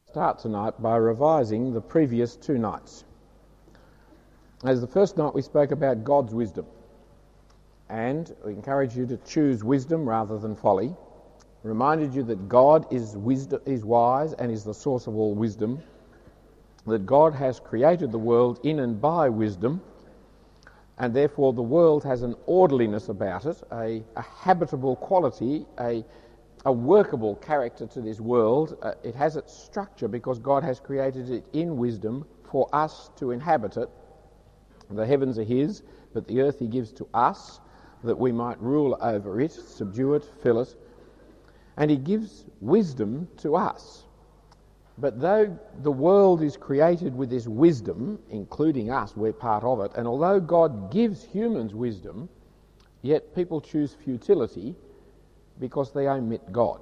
Start tonight by revising the previous two nights. As the first night we spoke about God's wisdom, and we encourage you to choose wisdom rather than folly. Reminded you that God is wise and is the source of all wisdom, that God has created the world in and by wisdom, and therefore the world has an orderliness about it, a habitable quality, a workable character to this world. It has its structure because God has created it in wisdom for us to inhabit it. The heavens are his, but the earth he gives to us that we might rule over it, subdue it, fill it. And he gives wisdom to us. But though the world is created with this wisdom, including us, we're part of it, and although God gives humans wisdom, yet people choose futility because they omit God.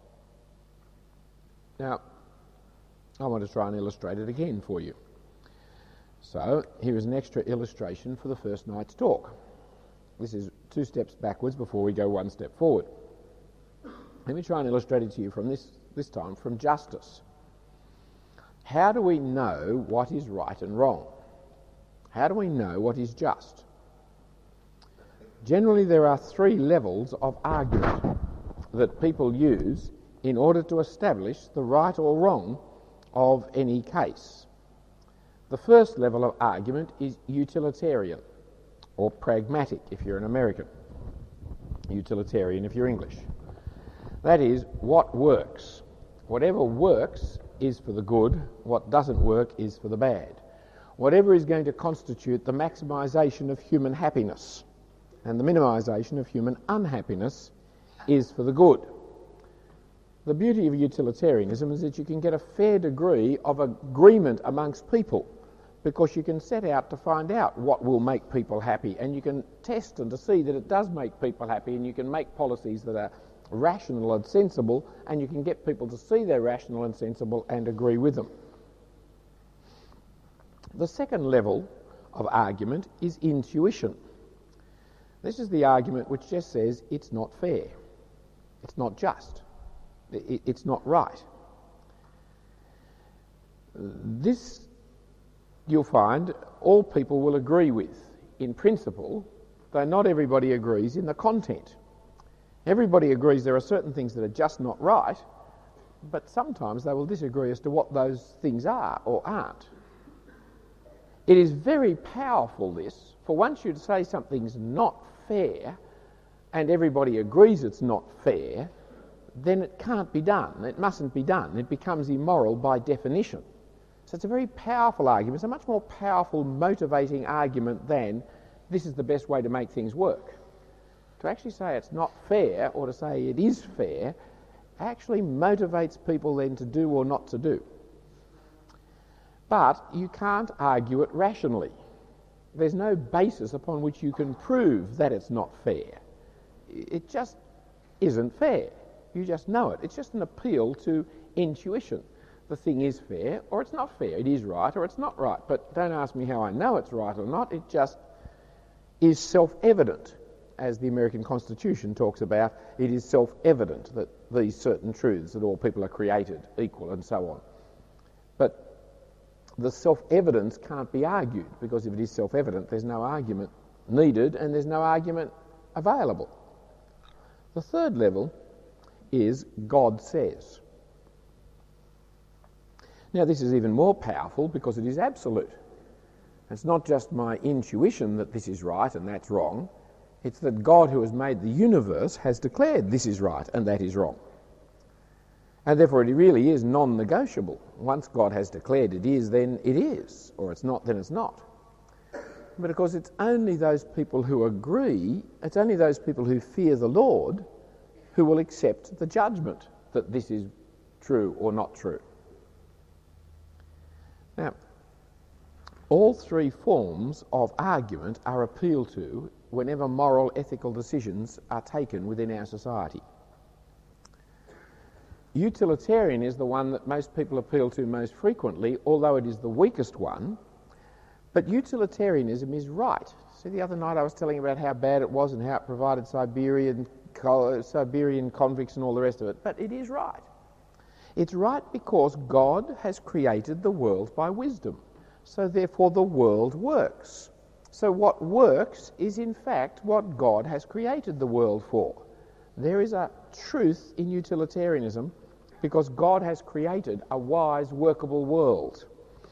Now, I want to try and illustrate it again for you. So, here is an extra illustration for the first night's talk. This is 2 steps backwards before we go 1 step forward. Let me try and illustrate it to you from this time from justice. How do we know what is right and wrong? How do we know what is just? Generally, there are 3 levels of argument that people use in order to establish the right or wrong of any case. The first level of argument is utilitarian, or pragmatic if you're an American, utilitarian if you're English. That is, what works. Whatever works is for the good, what doesn't work is for the bad. Whatever is going to constitute the maximisation of human happiness and the minimisation of human unhappiness is for the good. The beauty of utilitarianism is that you can get a fair degree of agreement amongst people because you can set out to find out what will make people happy, and you can test and to see that it does make people happy, and you can make policies that are rational and sensible, and you can get people to see they're rational and sensible and agree with them. The second level of argument is intuition. This is the argument which just says it's not fair, it's not just, it's not right. This, you'll find, all people will agree with in principle, though not everybody agrees in the content. Everybody agrees there are certain things that are just not right, but sometimes they will disagree as to what those things are or aren't. It is very powerful, this, for once you say something's not fair and everybody agrees it's not fair, then it can't be done. It mustn't be done. It becomes immoral by definition. So it's a very powerful argument. It's a much more powerful, motivating argument than this is the best way to make things work. To actually say it's not fair or to say it is fair actually motivates people then to do or not to do. But you can't argue it rationally. There's no basis upon which you can prove that it's not fair. It just isn't fair. You just know it. It's just an appeal to intuition. The thing is fair or it's not fair. It is right or it's not right. But don't ask me how I know it's right or not. It just is self-evident. As the American Constitution talks about, it is self-evident that these certain truths, that all people are created equal and so on. But the self-evidence can't be argued, because if it is self-evident, there's no argument needed and there's no argument available. The third level is God says. Now, this is even more powerful because it is absolute. It's not just my intuition that this is right and that's wrong. It's that God, who has made the universe, has declared this is right and that is wrong. And therefore it really is non-negotiable. Once God has declared it is, then it is, or it's not, then it's not. But of course it's only those people who agree, it's only those people who fear the Lord who will accept the judgment that this is true or not true. Now, all 3 forms of argument are appealed to whenever moral, ethical decisions are taken within our society. Utilitarian is the one that most people appeal to most frequently, although it is the weakest one, but utilitarianism is right. See, the other night I was telling you about how bad it was and how it provided Siberian convicts and all the rest of it, but it is right. It's right because God has created the world by wisdom. So therefore the world works. So what works is in fact what God has created the world for. There is a truth in utilitarianism because God has created a wise, workable world.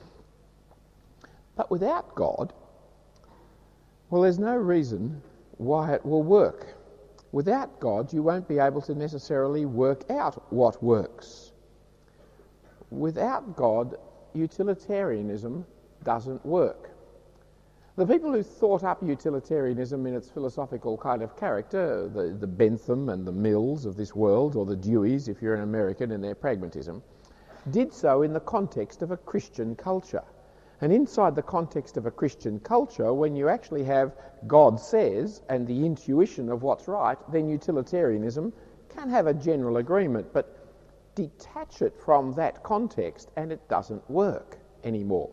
But without God, well, there's no reason why it will work. Without God, you won't be able to necessarily work out what works. Without God, utilitarianism doesn't work. The people who thought up utilitarianism in its philosophical kind of character, the Bentham and the Mills of this world, or the Deweys, if you're an American, in their pragmatism, did so in the context of a Christian culture. And inside the context of a Christian culture, when you actually have God says and the intuition of what's right, then utilitarianism can have a general agreement, but detach it from that context and it doesn't work anymore.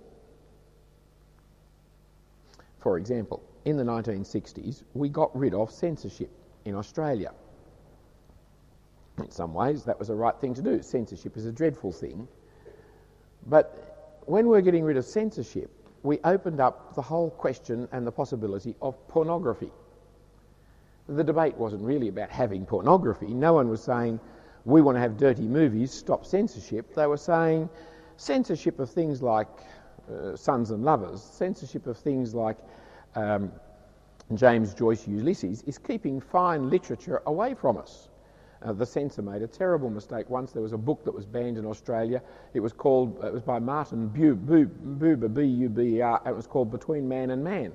For example, in the 1960s, we got rid of censorship in Australia. In some ways, that was the right thing to do. Censorship is a dreadful thing. But when we're getting rid of censorship, we opened up the whole question and the possibility of pornography. The debate wasn't really about having pornography. No one was saying, we want to have dirty movies, stop censorship. They were saying censorship of things like Sons and Lovers, censorship of things like James Joyce Ulysses is keeping fine literature away from us. The censor made a terrible mistake once. There was a book that was banned in Australia. It was by Martin Buber, B-U-B-E-R, and it was called Between Man and Man.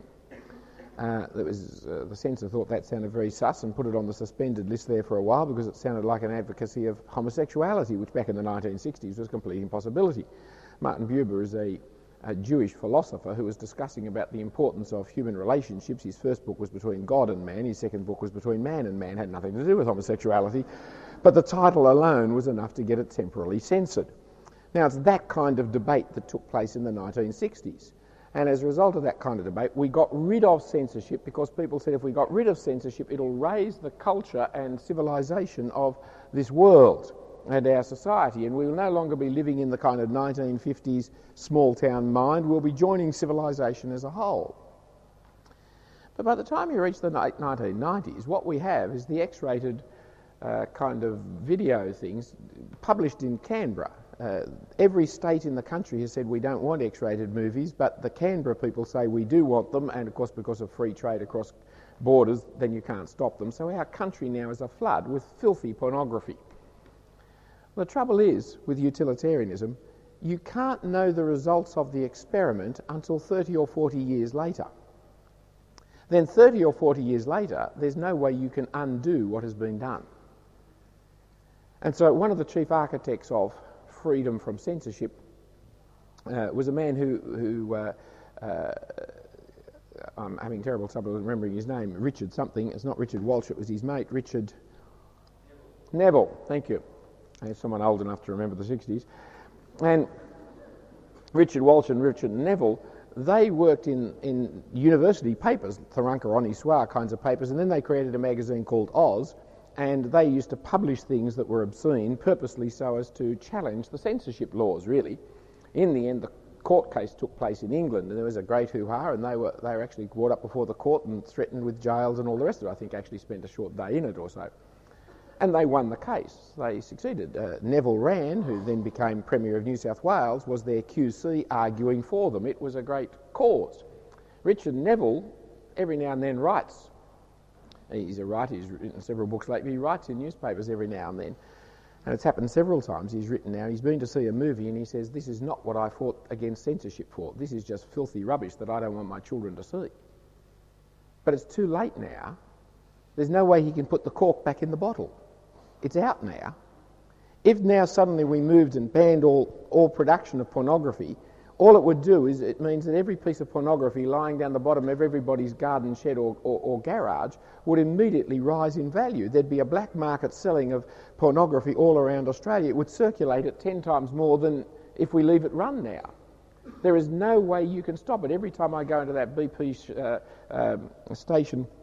The censor thought that sounded very sus and put it on the suspended list there for a while because it sounded like an advocacy of homosexuality, which back in the 1960s was a complete impossibility. Martin Buber is a Jewish philosopher who was discussing about the importance of human relationships. His first book was Between God and Man. His second book was Between Man and Man. It had nothing to do with homosexuality. But the title alone was enough to get it temporarily censored. Now, it's that kind of debate that took place in the 1960s. And as a result of that kind of debate, we got rid of censorship because people said if we got rid of censorship, it'll raise the culture and civilization of this world and our society, and we will no longer be living in the kind of 1950s small-town mind. We'll be joining civilization as a whole. But by the time you reach the 1990s, what we have is the X-rated kind of video things published in Canberra. Every state in the country has said we don't want X-rated movies, but the Canberra people say we do want them, and of course because of free trade across borders, then you can't stop them. So our country now is aflood with filthy pornography. The trouble is, with utilitarianism, you can't know the results of the experiment until 30 or 40 years later. Then 30 or 40 years later, there's no way you can undo what has been done. And so one of the chief architects of freedom from censorship was a man who I'm having terrible trouble remembering his name, Richard something. It's not Richard Walsh, it was his mate, Richard Neville. Thank you. There's someone old enough to remember the 60s. And Richard Walsh and Richard Neville, they worked in university papers, Tharunka Oniswar kinds of papers, and then they created a magazine called Oz, and they used to publish things that were obscene, purposely so as to challenge the censorship laws, really. In the end, the court case took place in England, and there was a great hoo-ha, and they were actually brought up before the court and threatened with jails and all the rest of it. I think actually spent a short day in it or so. And they won the case. They succeeded. Neville Wran, who then became Premier of New South Wales, was their QC arguing for them. It was a great cause. Richard Neville every now and then writes. He's a writer. He's written several books lately. He writes in newspapers every now and then. And it's happened several times. He's written now. He's been to see a movie and he says, this is not what I fought against censorship for. This is just filthy rubbish that I don't want my children to see. But it's too late now. There's no way he can put the cork back in the bottle. It's out now. If now suddenly we moved and banned all production of pornography, all it would do is it means that every piece of pornography lying down the bottom of everybody's garden shed or garage would immediately rise in value. There'd be a black market selling of pornography all around Australia. It would circulate at 10 times more than if we leave it run now. There is no way you can stop it. Every time I go into that BP station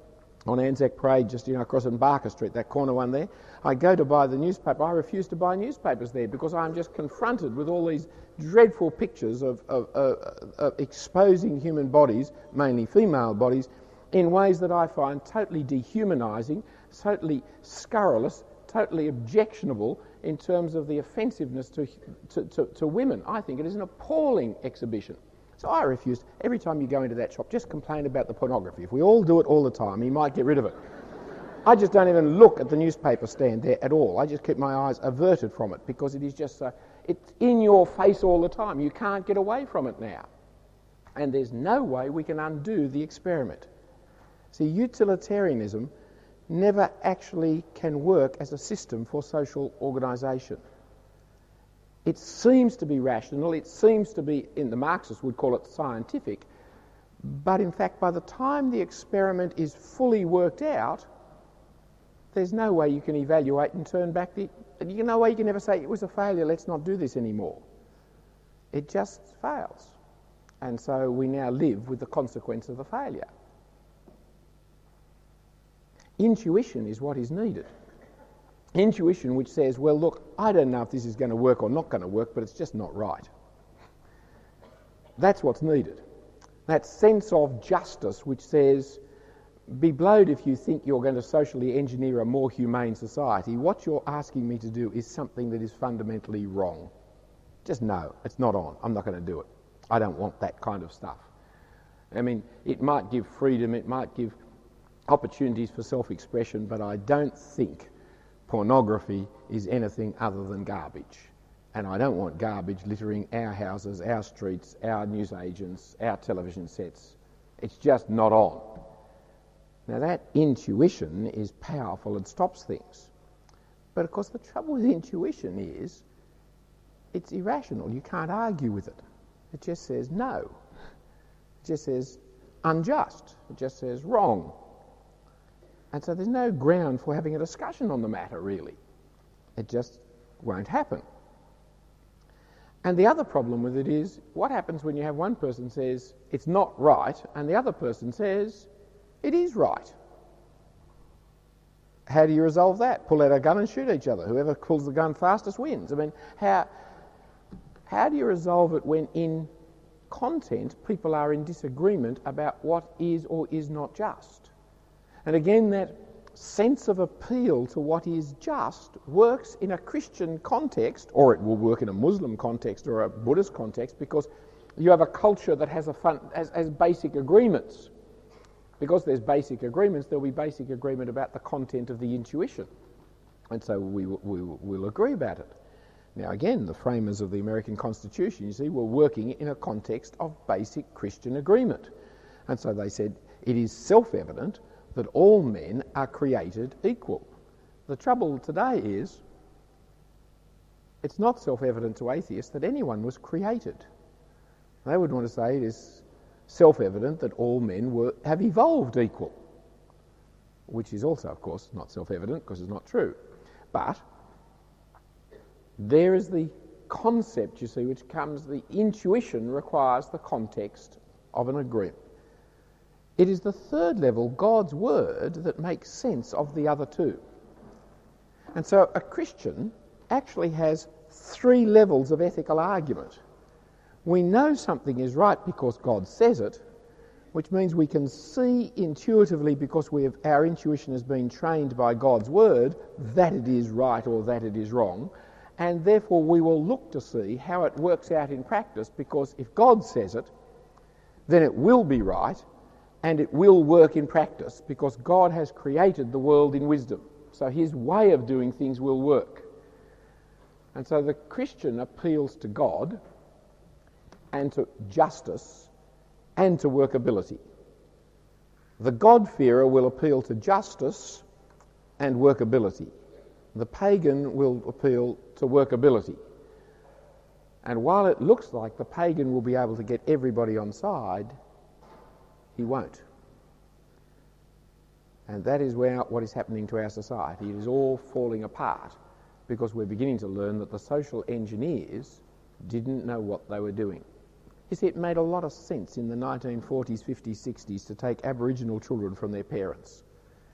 on Anzac Parade, just across on Barker Street, that corner one there. I go to buy the newspaper. I refuse to buy newspapers there because I'm just confronted with all these dreadful pictures of exposing human bodies, mainly female bodies, in ways that I find totally dehumanising, totally scurrilous, totally objectionable in terms of the offensiveness to women. I think it is an appalling exhibition. So I refuse. Every time you go into that shop, just complain about the pornography. If we all do it all the time, you might get rid of it. I just don't even look at the newspaper stand there at all. I just keep my eyes averted from it because it is just so... It's in your face all the time. You can't get away from it now. And there's no way we can undo the experiment. See, utilitarianism never actually can work as a system for social organisation. It seems to be rational, it seems to be, the Marxists would call it scientific, but in fact by the time the experiment is fully worked out, there's no way you can evaluate and turn back no way you can ever say it was a failure, let's not do this anymore. It just fails. And so we now live with the consequence of the failure. Intuition is what is needed. Intuition which says, well, look, I don't know if this is going to work or not going to work, but it's just not right. That's what's needed. That sense of justice which says, be blowed if you think you're going to socially engineer a more humane society. What you're asking me to do is something that is fundamentally wrong. Just no, it's not on. I'm not going to do it. I don't want that kind of stuff. I mean, it might give freedom, it might give opportunities for self-expression, but I don't think pornography is anything other than garbage. And I don't want garbage littering our houses, our streets, our newsagents, our television sets. It's just not on. Now that intuition is powerful and stops things. But of course the trouble with intuition is it's irrational. You can't argue with it. It just says no. It just says unjust. It just says wrong. And so there's no ground for having a discussion on the matter, really. It just won't happen. And the other problem with it is, what happens when you have one person says it's not right and the other person says it is right? How do you resolve that? Pull out a gun and shoot each other. Whoever pulls the gun fastest wins. I mean, how do you resolve it when in content people are in disagreement about what is or is not just? And again, that sense of appeal to what is just works in a Christian context, or it will work in a Muslim context or a Buddhist context, because you have a culture that has has basic agreements. Because there's basic agreements, there'll be basic agreement about the content of the intuition. And so we'll agree about it. Now again, the framers of the American Constitution, you see, were working in a context of basic Christian agreement. And so they said, it is self-evident that all men are created equal. The trouble today is, it's not self-evident to atheists that anyone was created. They would want to say it is self-evident that all men have evolved equal, which is also, of course, not self-evident because it's not true. But there is the concept, you see, which comes, the intuition requires the context of an agreement. It is the third level, God's word, that makes sense of the other two. And so a Christian actually has three levels of ethical argument. We know something is right because God says it, which means we can see intuitively, because our intuition has been trained by God's word, that it is right or that it is wrong, and therefore we will look to see how it works out in practice, because if God says it, then it will be right, and it will work in practice, because God has created the world in wisdom. So his way of doing things will work. And so the Christian appeals to God and to justice and to workability. The God-fearer will appeal to justice and workability. The pagan will appeal to workability. And while it looks like the pagan will be able to get everybody on side, he won't. And that is what is happening to our society. It is all falling apart because we're beginning to learn that the social engineers didn't know what they were doing. You see, it made a lot of sense in the 1940s, 50s, 60s to take Aboriginal children from their parents.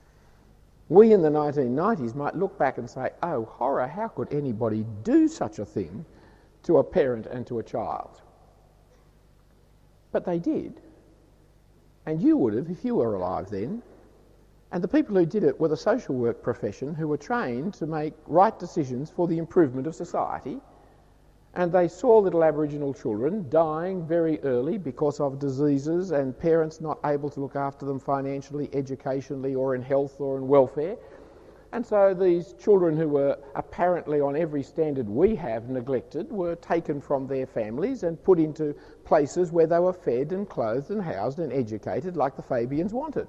We in the 1990s might look back and say, oh, horror, how could anybody do such a thing to a parent and to a child? But they did. And you would have if you were alive then. And the people who did it were the social work profession, who were trained to make right decisions for the improvement of society. And they saw little Aboriginal children dying very early because of diseases and parents not able to look after them financially, educationally, or in health or in welfare. And so these children who were apparently on every standard we have neglected were taken from their families and put into places where they were fed and clothed and housed and educated like the Fabians wanted.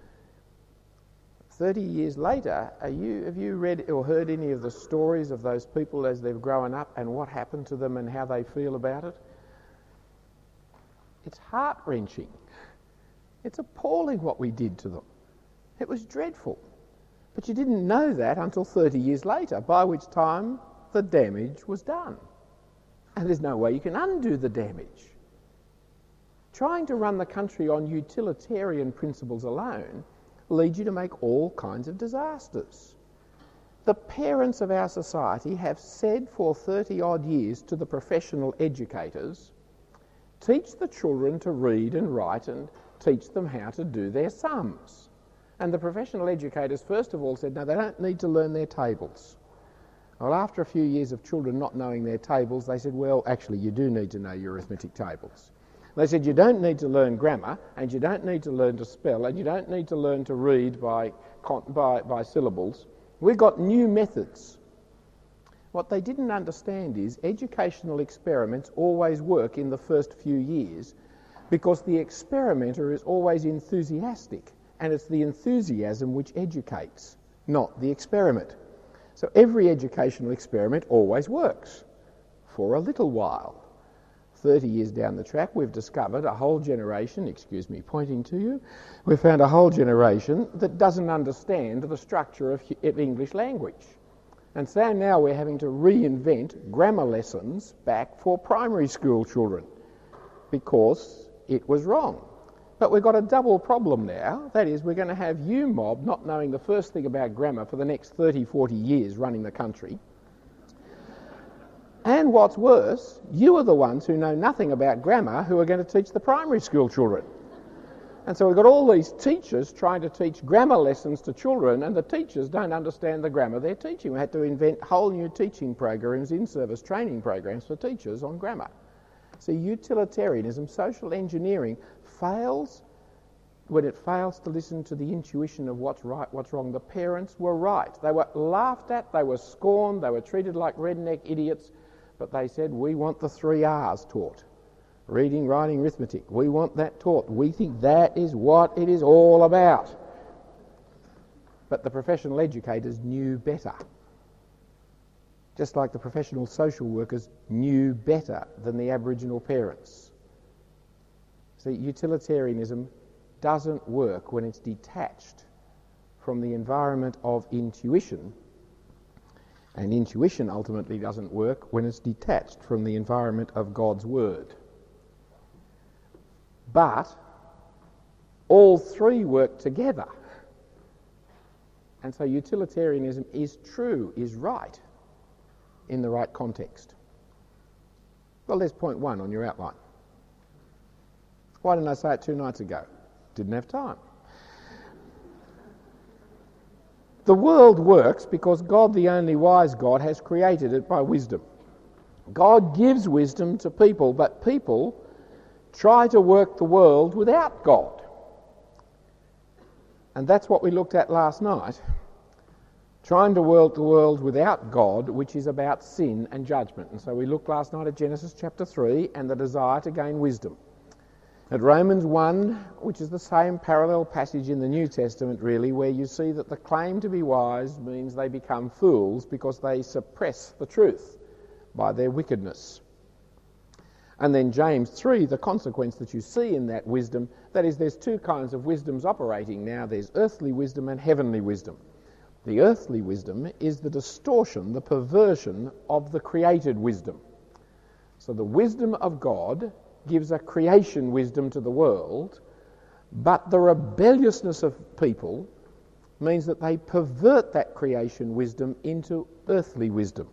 30 years later, have you read or heard any of the stories of those people as they've grown up and what happened to them and how they feel about it? It's heart-wrenching. It's appalling what we did to them. It was dreadful. But you didn't know that until 30 years later, by which time the damage was done. And there's no way you can undo the damage. Trying to run the country on utilitarian principles alone lead you to make all kinds of disasters. The parents of our society have said for 30-odd years to the professional educators, teach the children to read and write and teach them how to do their sums. And the professional educators first of all said, no, they don't need to learn their tables. Well, after a few years of children not knowing their tables, they said, well, actually, you do need to know your arithmetic tables. They said you don't need to learn grammar, and you don't need to learn to spell, and you don't need to learn to read by syllables. We've got new methods. What they didn't understand is educational experiments always work in the first few years because the experimenter is always enthusiastic, and it's the enthusiasm which educates, not the experiment. So every educational experiment always works for a little while. 30 years down the track, we've discovered a whole generation, excuse me pointing to you, we've found a whole generation that doesn't understand the structure of English language. And so now we're having to reinvent grammar lessons back for primary school children because it was wrong. But we've got a double problem now. That is, we're going to have you mob not knowing the first thing about grammar for the next 30, 40 years running the country. And what's worse, you are the ones who know nothing about grammar who are going to teach the primary school children. And so we've got all these teachers trying to teach grammar lessons to children, and the teachers don't understand the grammar they're teaching. We had to invent whole new teaching programs, in-service training programs for teachers on grammar. So utilitarianism, social engineering, fails when it fails to listen to the intuition of what's right, what's wrong. The parents were right. They were laughed at, they were scorned, they were treated like redneck idiots, but they said, we want the 3 R's taught. Reading, writing, arithmetic. We want that taught. We think that is what it is all about. But the professional educators knew better. Just like the professional social workers knew better than the Aboriginal parents. See, utilitarianism doesn't work when it's detached from the environment of intuition, and intuition ultimately doesn't work when it's detached from the environment of God's Word. But all three work together. And so utilitarianism is true, is right, in the right context. Well, there's point 1 on your outline. Why didn't I say it 2 nights ago? Didn't have time. The world works because God, the only wise God, has created it by wisdom. God gives wisdom to people, but people try to work the world without God. And that's what we looked at last night. Trying to work the world without God, which is about sin and judgment. And so we looked last night at Genesis chapter 3 and the desire to gain wisdom. At Romans 1, which is the same parallel passage in the New Testament really, where you see that the claim to be wise means they become fools because they suppress the truth by their wickedness. And then James 3, the consequence that you see in that wisdom, that is, there's 2 kinds of wisdoms operating now. There's earthly wisdom and heavenly wisdom. The earthly wisdom is the distortion, the perversion of the created wisdom. So the wisdom of God gives a creation wisdom to the world, but the rebelliousness of people means that they pervert that creation wisdom into earthly wisdom.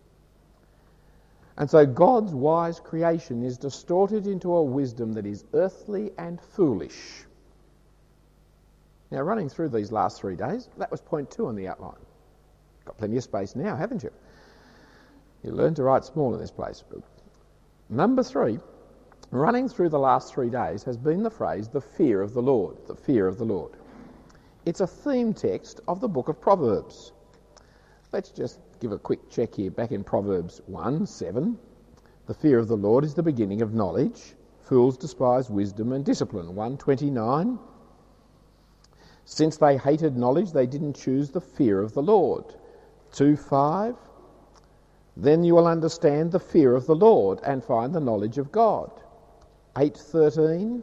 And so God's wise creation is distorted into a wisdom that is earthly and foolish. Now, running through these last 3 days, that was point 2 on the outline. Got plenty of space now, haven't you? You learn to write small in this place. But number 3, running through the last 3 days has been the phrase, the fear of the Lord, the fear of the Lord. It's a theme text of the book of Proverbs. Let's just give a quick check here. Back in Proverbs 1:7, the fear of the Lord is the beginning of knowledge. Fools despise wisdom and discipline. 1:29, since they hated knowledge, they didn't choose the fear of the Lord. 2:5, then you will understand the fear of the Lord and find the knowledge of God. 8:13,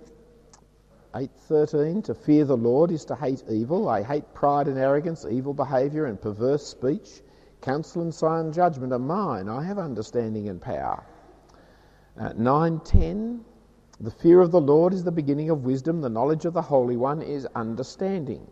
to fear the Lord is to hate evil. I hate pride and arrogance, evil behaviour and perverse speech. Counsel and sound judgment are mine. I have understanding and power. 9:10, the fear of the Lord is the beginning of wisdom. The knowledge of the Holy One is understanding.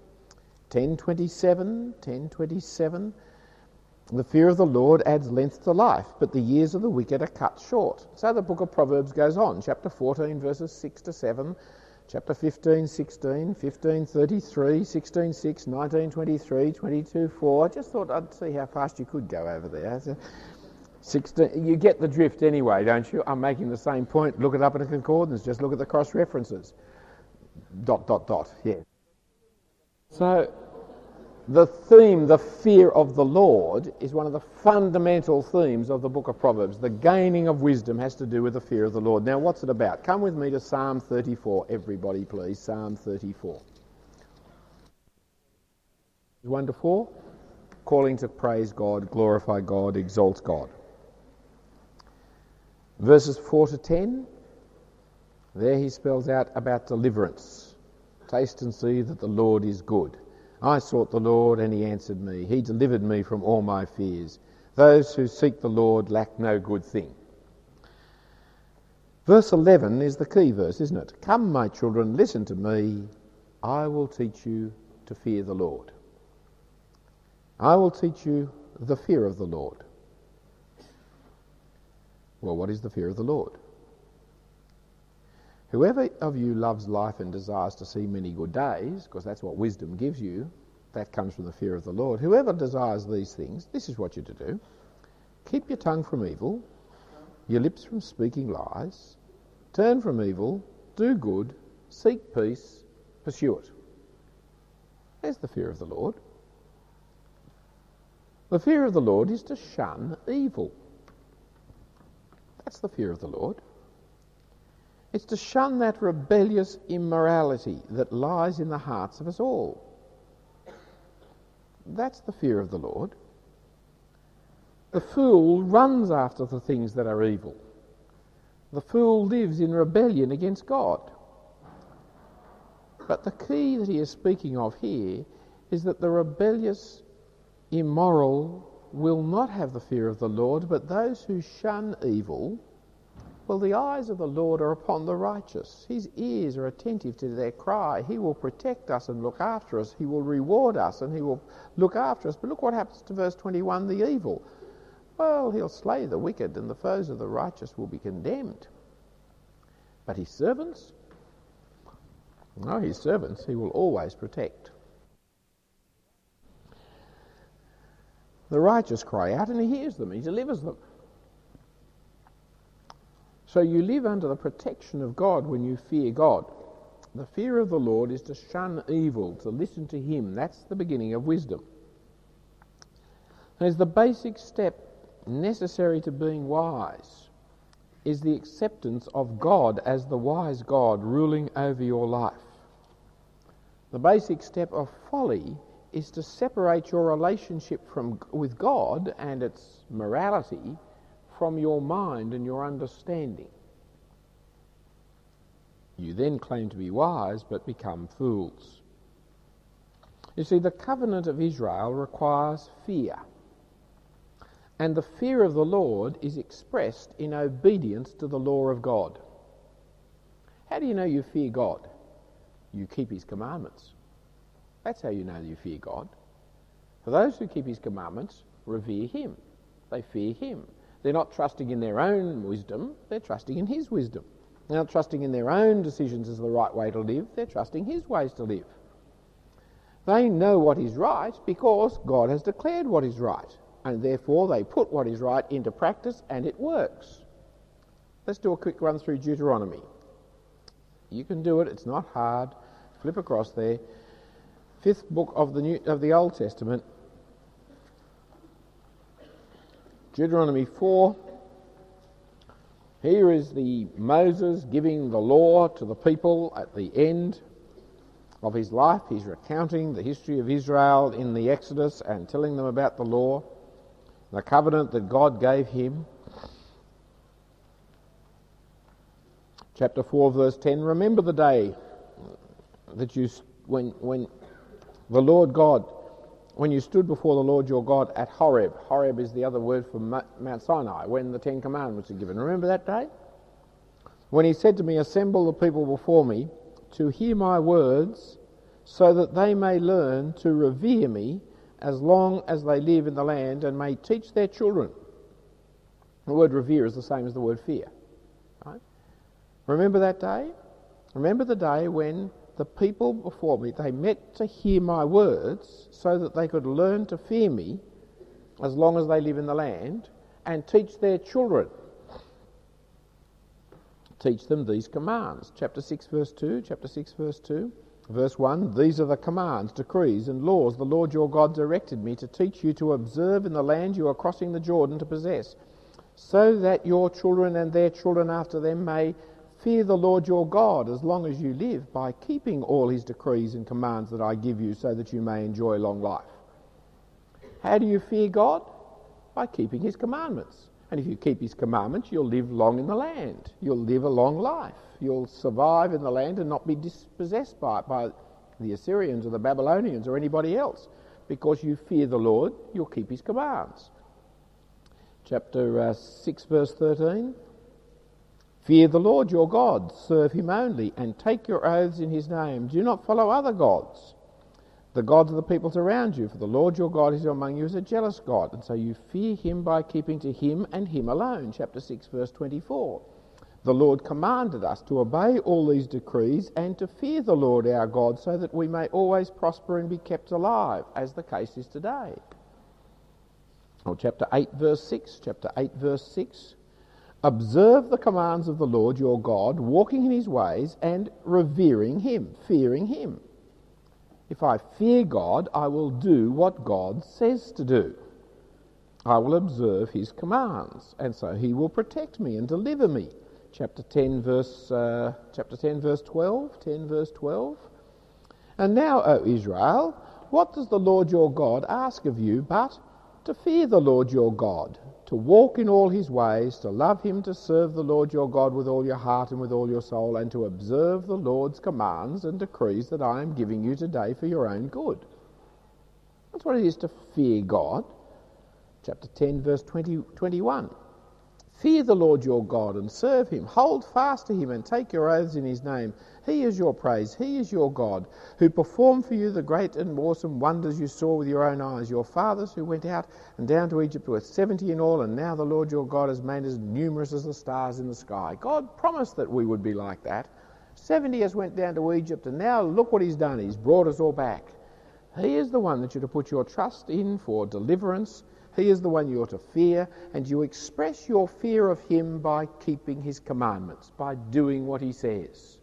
10:27, the fear of the Lord adds length to life, but the years of the wicked are cut short. So the book of Proverbs goes on. Chapter 14, verses 6 to 7. Chapter 15, 16, 15:33, 16:6, 19:23, 22:4. I just thought I'd see how fast you could go over there. 16, you get the drift anyway, don't you? I'm making the same point. Look it up in a concordance. Just look at the cross references. ... Yeah. So the theme, the fear of the Lord, is one of the fundamental themes of the book of Proverbs. The gaining of wisdom has to do with the fear of the Lord. Now, what's it about? Come with me to Psalm 34, everybody, please. Psalm 34. 1 to 4, calling to praise God, glorify God, exalt God. Verses 4 to 10, there he spells out about deliverance. Taste and see that the Lord is good. I sought the Lord and he answered me. He delivered me from all my fears. Those who seek the Lord lack no good thing. Verse 11 is the key verse, isn't it? Come, my children, listen to me. I will teach you to fear the Lord. I will teach you the fear of the Lord. Well, what is the fear of the Lord? Whoever of you loves life and desires to see many good days, because that's what wisdom gives you, that comes from the fear of the Lord. Whoever desires these things, this is what you're to do. Keep your tongue from evil, your lips from speaking lies. Turn from evil, do good, seek peace, pursue it. There's the fear of the Lord. The fear of the Lord is to shun evil. That's the fear of the Lord. It's to shun that rebellious immorality that lies in the hearts of us all. That's the fear of the Lord. The fool runs after the things that are evil. The fool lives in rebellion against God. But the key that he is speaking of here is that the rebellious, immoral will not have the fear of the Lord, but those who shun evil, well, the eyes of the Lord are upon the righteous. His ears are attentive to their cry. He will protect us and look after us. He will reward us and he will look after us. But look what happens to verse 21, the evil. Well, he'll slay the wicked and the foes of the righteous will be condemned. But his servants? No, his servants he will always protect. The righteous cry out and he hears them, he delivers them. So you live under the protection of God when you fear God. The fear of the Lord is to shun evil, to listen to him. That's the beginning of wisdom. And as the basic step necessary to being wise is the acceptance of God as the wise God ruling over your life. The basic step of folly is to separate your relationship with God and its morality from your mind and your understanding. You then claim to be wise but become fools. You see, the covenant of Israel requires fear. And the fear of the Lord is expressed in obedience to the law of God. How do you know you fear God? You keep his commandments. That's how you know you fear God. For those who keep his commandments revere him. They fear him. They're not trusting in their own wisdom, they're trusting in his wisdom. They're not trusting in their own decisions as the right way to live, they're trusting his ways to live. They know what is right because God has declared what is right, and therefore they put what is right into practice and it works. Let's do a quick run through Deuteronomy. You can do it, it's not hard. Flip across there. 5th book of the Old Testament. Deuteronomy 4. Here is the Moses giving the law to the people at the end of his life. He's recounting the history of Israel in the Exodus and telling them about the law, the covenant that God gave him. Chapter 4, verse 10. Remember the day that when the Lord God, when you stood before the Lord your God at Horeb. Horeb is the other word for Mount Sinai, when the 10 Commandments were given. Remember that day? When he said to me, assemble the people before me to hear my words, so that they may learn to revere me as long as they live in the land, and may teach their children. The word revere is the same as the word fear. Right? Remember that day? Remember the day when the people before me, they met to hear my words so that they could learn to fear me as long as they live in the land, and teach their children. Teach them these commands. Chapter 6 verse 2, chapter 6 verse 2. Verse 1, these are the commands, decrees and laws the Lord your God directed me to teach you to observe in the land you are crossing the Jordan to possess, so that your children and their children after them may fear the Lord your God as long as you live, by keeping all his decrees and commands that I give you, so that you may enjoy long life. How do you fear God? By keeping his commandments. And if you keep his commandments, you'll live long in the land. You'll live a long life. You'll survive in the land and not be dispossessed by the Assyrians or the Babylonians or anybody else. Because you fear the Lord, you'll keep his commands. Chapter 6 verse 13. Fear the Lord your God, serve him only, and take your oaths in his name. Do not follow other gods, the gods of the peoples around you, for the Lord your God is among you as a jealous God, and so you fear him by keeping to him and him alone. Chapter 6 verse 24. The Lord commanded us to obey all these decrees and to fear the Lord our God, so that we may always prosper and be kept alive, as the case is today. Or chapter 8 verse 6. Chapter 8 verse 6. Observe the commands of the Lord your God, walking in his ways and revering him, fearing him. If I fear God, I will do what God says to do. I will observe his commands, and so he will protect me and deliver me. Chapter 10 verse 12. 10 verse 12. And now, O Israel, what does the Lord your God ask of you but to fear the Lord your God, to walk in all his ways, to love him, to serve the Lord your God with all your heart and with all your soul, and to observe the Lord's commands and decrees that I am giving you today for your own good. That's what it is to fear God. Chapter 10 verse 21. Fear the Lord your God and serve him. Hold fast to him and take your oaths in his name. He is your praise. He is your God, who performed for you the great and awesome wonders you saw with your own eyes. Your fathers who went out and down to Egypt were 70 in all, and now the Lord your God has made as numerous as the stars in the sky. God promised that we would be like that. 70 us went down to Egypt, and now look what he's done. He's brought us all back. He is the one that you're to put your trust in for deliverance. He is the one you are to fear, and you express your fear of him by keeping his commandments, by doing what he says.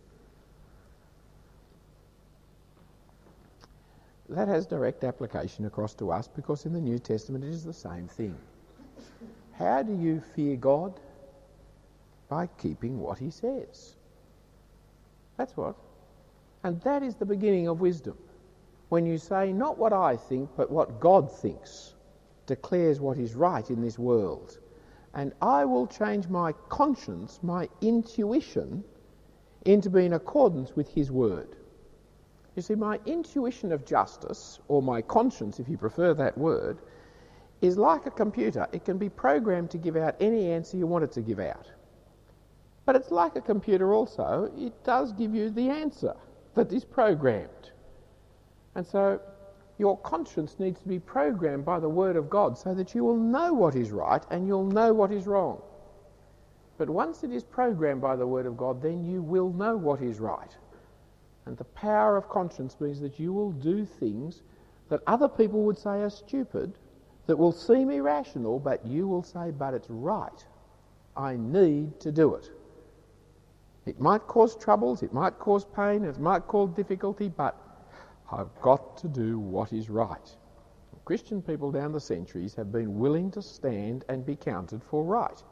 That has direct application across to us, because in the New Testament it is the same thing. How do you fear God? By keeping what he says. That's what. And that is the beginning of wisdom. When you say, not what I think, but what God thinks, declares what is right in this world. And I will change my conscience, my intuition, into being in accordance with his word. You see, my intuition of justice, or my conscience, if you prefer that word, is like a computer. It can be programmed to give out any answer you want it to give out. But it's like a computer also. It does give you the answer that is programmed. And so your conscience needs to be programmed by the Word of God so that you will know what is right and you'll know what is wrong. But once it is programmed by the Word of God, then you will know what is right. And the power of conscience means that you will do things that other people would say are stupid, that will seem irrational, but you will say, but it's right. I need to do it. It might cause troubles, it might cause pain, it might cause difficulty, but I've got to do what is right. Christian people down the centuries have been willing to stand and be counted for right,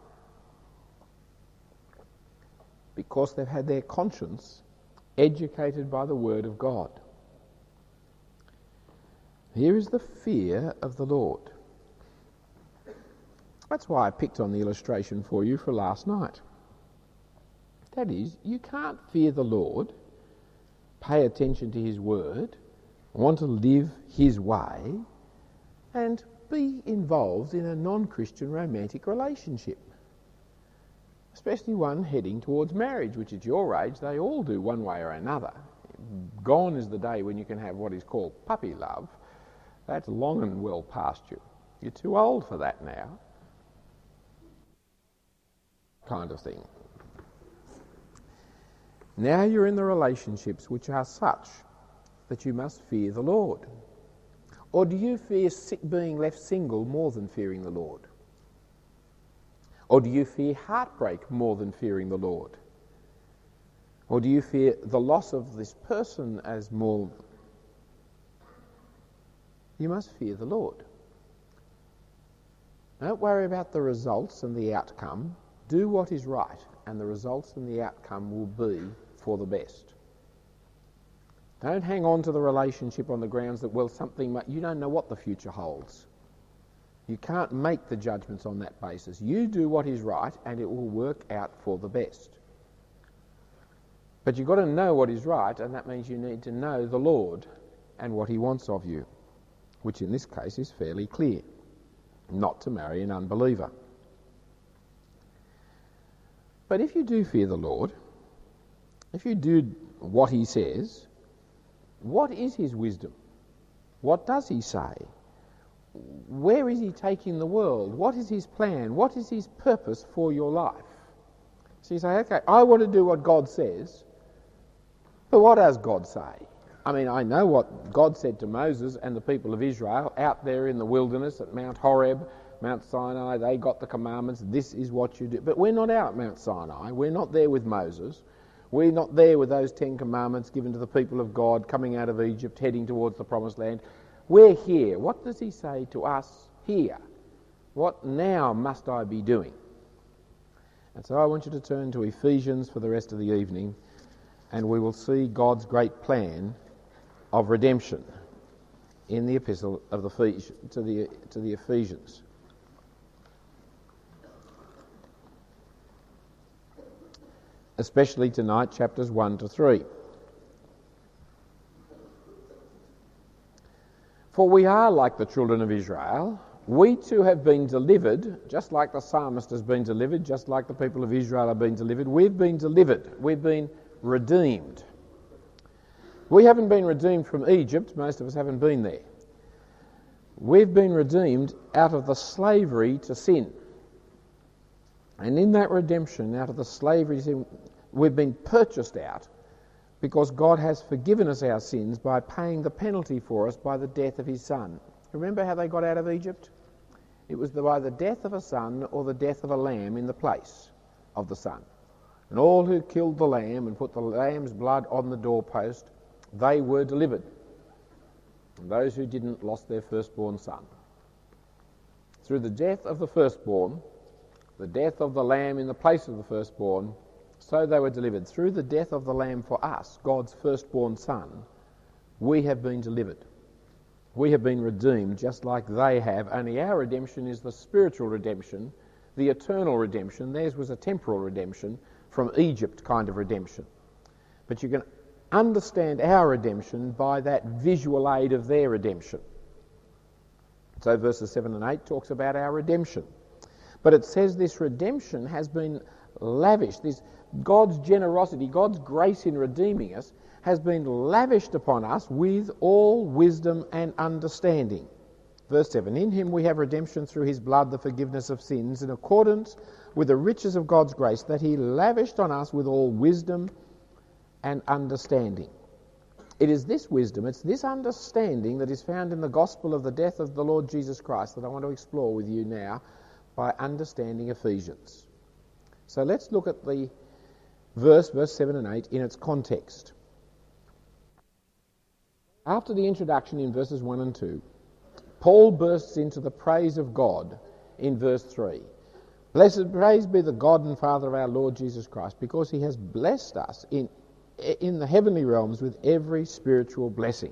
because they've had their conscience educated by the Word of God. Here is the fear of the Lord. That's why I picked on the illustration for you for last night. That is, you can't fear the Lord, pay attention to His Word, want to live His way, and be involved in a non-Christian romantic relationship. Especially one heading towards marriage, which at your age they all do one way or another. Gone is the day when you can have what is called puppy love. That's long and well past you. You're too old for that now. Kind of thing. Now you're in the relationships which are such that you must fear the Lord. Or do you fear being left single more than fearing the Lord? Or do you fear heartbreak more than fearing the Lord? Or do you fear the loss of this person as more? You must fear the Lord. Don't worry about the results and the outcome. Do what is right, and the results and the outcome will be for the best. Don't hang on to the relationship on the grounds that, well, you don't know what the future holds. You can't make the judgments on that basis. You do what is right and it will work out for the best. But you've got to know what is right, and that means you need to know the Lord and what He wants of you, which in this case is fairly clear. Not to marry an unbeliever. But if you do fear the Lord, if you do what He says, what is His wisdom? What does He say? Where is He taking the world? What is His plan? What is His purpose for your life? So you say, okay, I want to do what God says, but what does God say? I mean, I know what God said to Moses and the people of Israel out there in the wilderness at Mount Horeb, Mount Sinai. They got the commandments. This is what you do. But we're not out at Mount Sinai. We're not there with Moses. We're not there with those 10 commandments given to the people of God coming out of Egypt, heading towards the promised land. We're here. What does He say to us here? What now must I be doing? And so I want you to turn to Ephesians for the rest of the evening, and we will see God's great plan of redemption in the epistle of to the Ephesians. Especially tonight, chapters 1 to 3. For we are like the children of Israel. We too have been delivered, just like the psalmist has been delivered, just like the people of Israel have been delivered. We've been delivered. We've been redeemed. We haven't been redeemed from Egypt. Most of us haven't been there. We've been redeemed out of the slavery to sin. And in that redemption, out of the slavery to sin, we've been purchased out because God has forgiven us our sins by paying the penalty for us by the death of His Son. Remember how they got out of Egypt? It was by the death of a son or the death of a lamb in the place of the son. And all who killed the lamb and put the lamb's blood on the doorpost, they were delivered. And those who didn't lost their firstborn son. Through the death of the firstborn, the death of the lamb in the place of the firstborn, so they were delivered. Through the death of the lamb for us, God's firstborn son, we have been delivered. We have been redeemed just like they have, only our redemption is the spiritual redemption, the eternal redemption. Theirs was a temporal redemption, from Egypt kind of redemption. But you can understand our redemption by that visual aid of their redemption. So verses 7 and 8 talks about our redemption. But it says this redemption has been lavished. This God's generosity, God's grace in redeeming us has been lavished upon us with all wisdom and understanding. Verse 7, in him we have redemption through his blood, the forgiveness of sins, in accordance with the riches of God's grace that he lavished on us with all wisdom and understanding. It is this wisdom, it's this understanding that is found in the gospel of the death of the Lord Jesus Christ that I want to explore with you now by understanding Ephesians. So let's look at the verse 7 and 8, in its context. After the introduction in verses 1 and 2, Paul bursts into the praise of God in verse 3. Blessed praise be the God and Father of our Lord Jesus Christ, because he has blessed us in the heavenly realms with every spiritual blessing.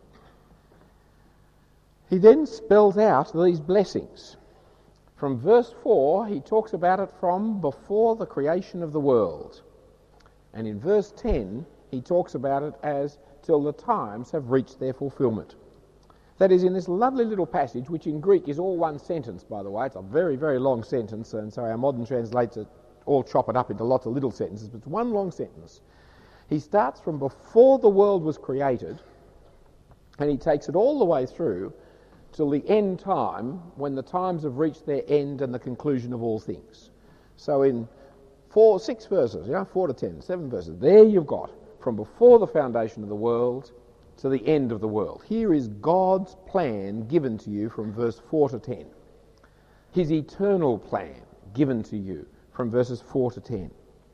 He then spells out these blessings. From verse 4, he talks about it from before the creation of the world. And in verse 10, he talks about it as till the times have reached their fulfillment. That is, in this lovely little passage, which in Greek is all one sentence, by the way. It's a very, very long sentence, and so our modern translators all chop it up into lots of little sentences, but it's one long sentence. He starts from before the world was created, and he takes it all the way through till the end time, when the times have reached their end and the conclusion of all things. So in 6 verses, 4 to 10, 7 verses, there you've got from before the foundation of the world to the end of the world. Here is God's plan given to you from verse 4 to 10. His eternal plan given to you from verses 4 to 10.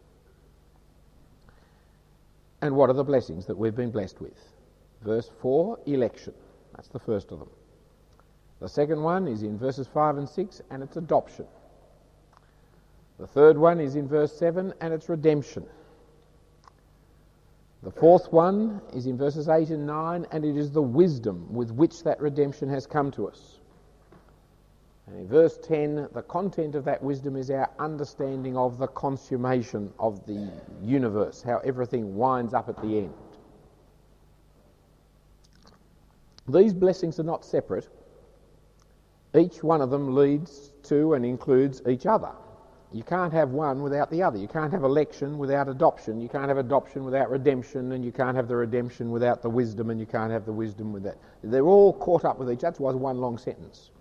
And what are the blessings that we've been blessed with? Verse 4, election. That's the first of them. The second one is in verses 5 and 6, and it's adoption. The third one is in verse 7, and it's redemption. The fourth one is in verses 8 and 9, and it is the wisdom with which that redemption has come to us. And in verse 10, the content of that wisdom is our understanding of the consummation of the universe, how everything winds up at the end. These blessings are not separate. Each one of them leads to and includes each other. You can't have one without the other. You can't have election without adoption. You can't have adoption without redemption, and you can't have the redemption without the wisdom, and you can't have the wisdom without... They're all caught up with each other. That's why it's one long sentence.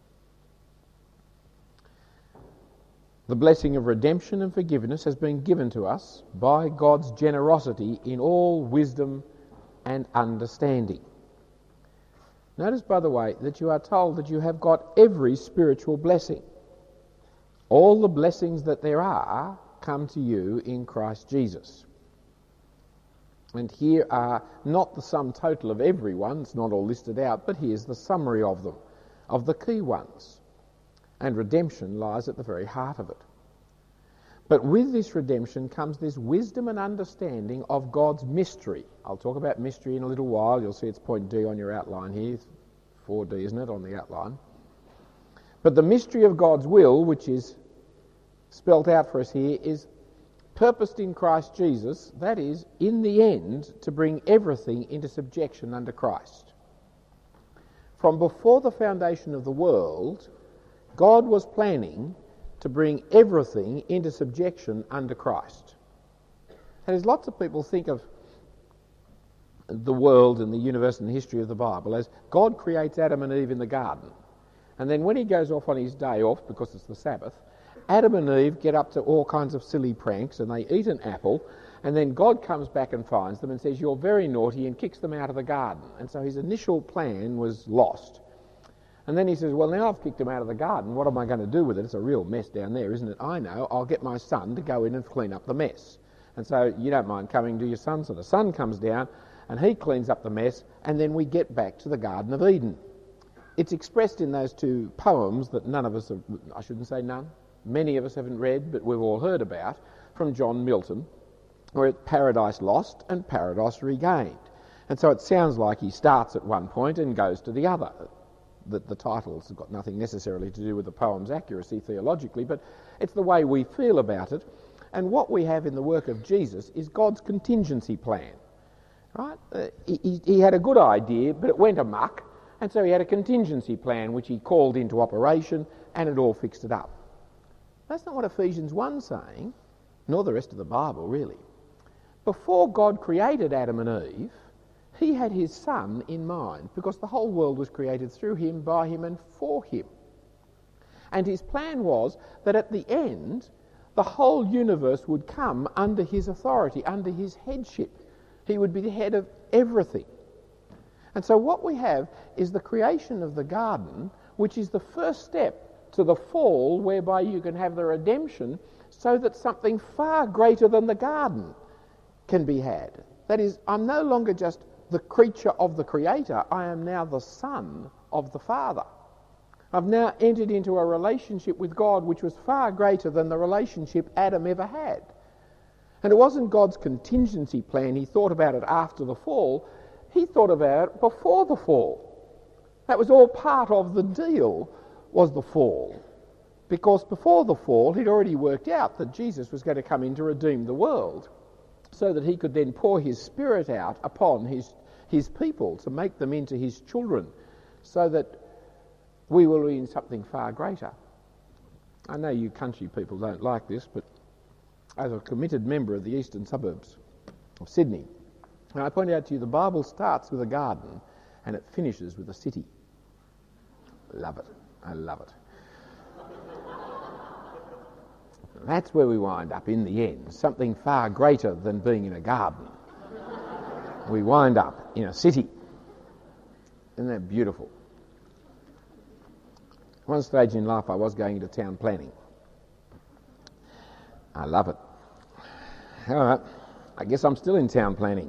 The blessing of redemption and forgiveness has been given to us by God's generosity in all wisdom and understanding. Notice, by the way, that you are told that you have got every spiritual blessing. All the blessings that there are come to you in Christ Jesus. And here are not the sum total of every one, it's not all listed out, but here's the summary of them, of the key ones. And redemption lies at the very heart of it. But with this redemption comes this wisdom and understanding of God's mystery. I'll talk about mystery in a little while. You'll see it's point D on your outline here. 4D, isn't it, on the outline? But the mystery of God's will, which is spelt out for us here, is purposed in Christ Jesus, that is, in the end, to bring everything into subjection under Christ. From before the foundation of the world, God was planning to bring everything into subjection under Christ. That is, lots of people think of the world and the universe and the history of the Bible as God creates Adam and Eve in the garden. And then when he goes off on his day off, because it's the Sabbath, Adam and Eve get up to all kinds of silly pranks and they eat an apple, and then God comes back and finds them and says, "You're very naughty," and kicks them out of the garden. And so his initial plan was lost. And then he says, "Well, now I've kicked them out of the garden, what am I going to do with it? It's a real mess down there, isn't it? I know, I'll get my son to go in and clean up the mess. And so you don't mind coming to your son." So the son comes down and he cleans up the mess, and then we get back to the Garden of Eden. It's expressed in those two poems that none of us have, I shouldn't say none, many of us haven't read, but we've all heard about, from John Milton, where it's Paradise Lost and Paradise Regained. And so it sounds like he starts at one point and goes to the other. The titles have got nothing necessarily to do with the poem's accuracy theologically, but it's the way we feel about it. And what we have in the work of Jesus is God's contingency plan. Right? He had a good idea, but it went amok, and so he had a contingency plan which he called into operation, and it all fixed it up. That's not what Ephesians 1's saying, nor the rest of the Bible, really. Before God created Adam and Eve, he had his Son in mind, because the whole world was created through him, by him, and for him. And his plan was that at the end, the whole universe would come under his authority, under his headship. He would be the head of everything. And so what we have is the creation of the garden, which is the first step to the fall, whereby you can have the redemption so that something far greater than the garden can be had. That is, I'm no longer just the creature of the Creator, I am now the son of the Father. I've now entered into a relationship with God which was far greater than the relationship Adam ever had. And it wasn't God's contingency plan. He thought about it after the fall. He thought about it before the fall. That was all part of the deal, was the fall. Because before the fall, he'd already worked out that Jesus was going to come in to redeem the world, so that he could then pour his Spirit out upon his people to make them into his children, so that we will be in something far greater. I know you country people don't like this, but as a committed member of the eastern suburbs of Sydney, and I point out to you, the Bible starts with a garden and it finishes with a city. Love it. I love it. That's where we wind up in the end, something far greater than being in a garden. We wind up in a city. Isn't that beautiful? One stage in life I was going into town planning. I love it. All right, I guess I'm still in town planning.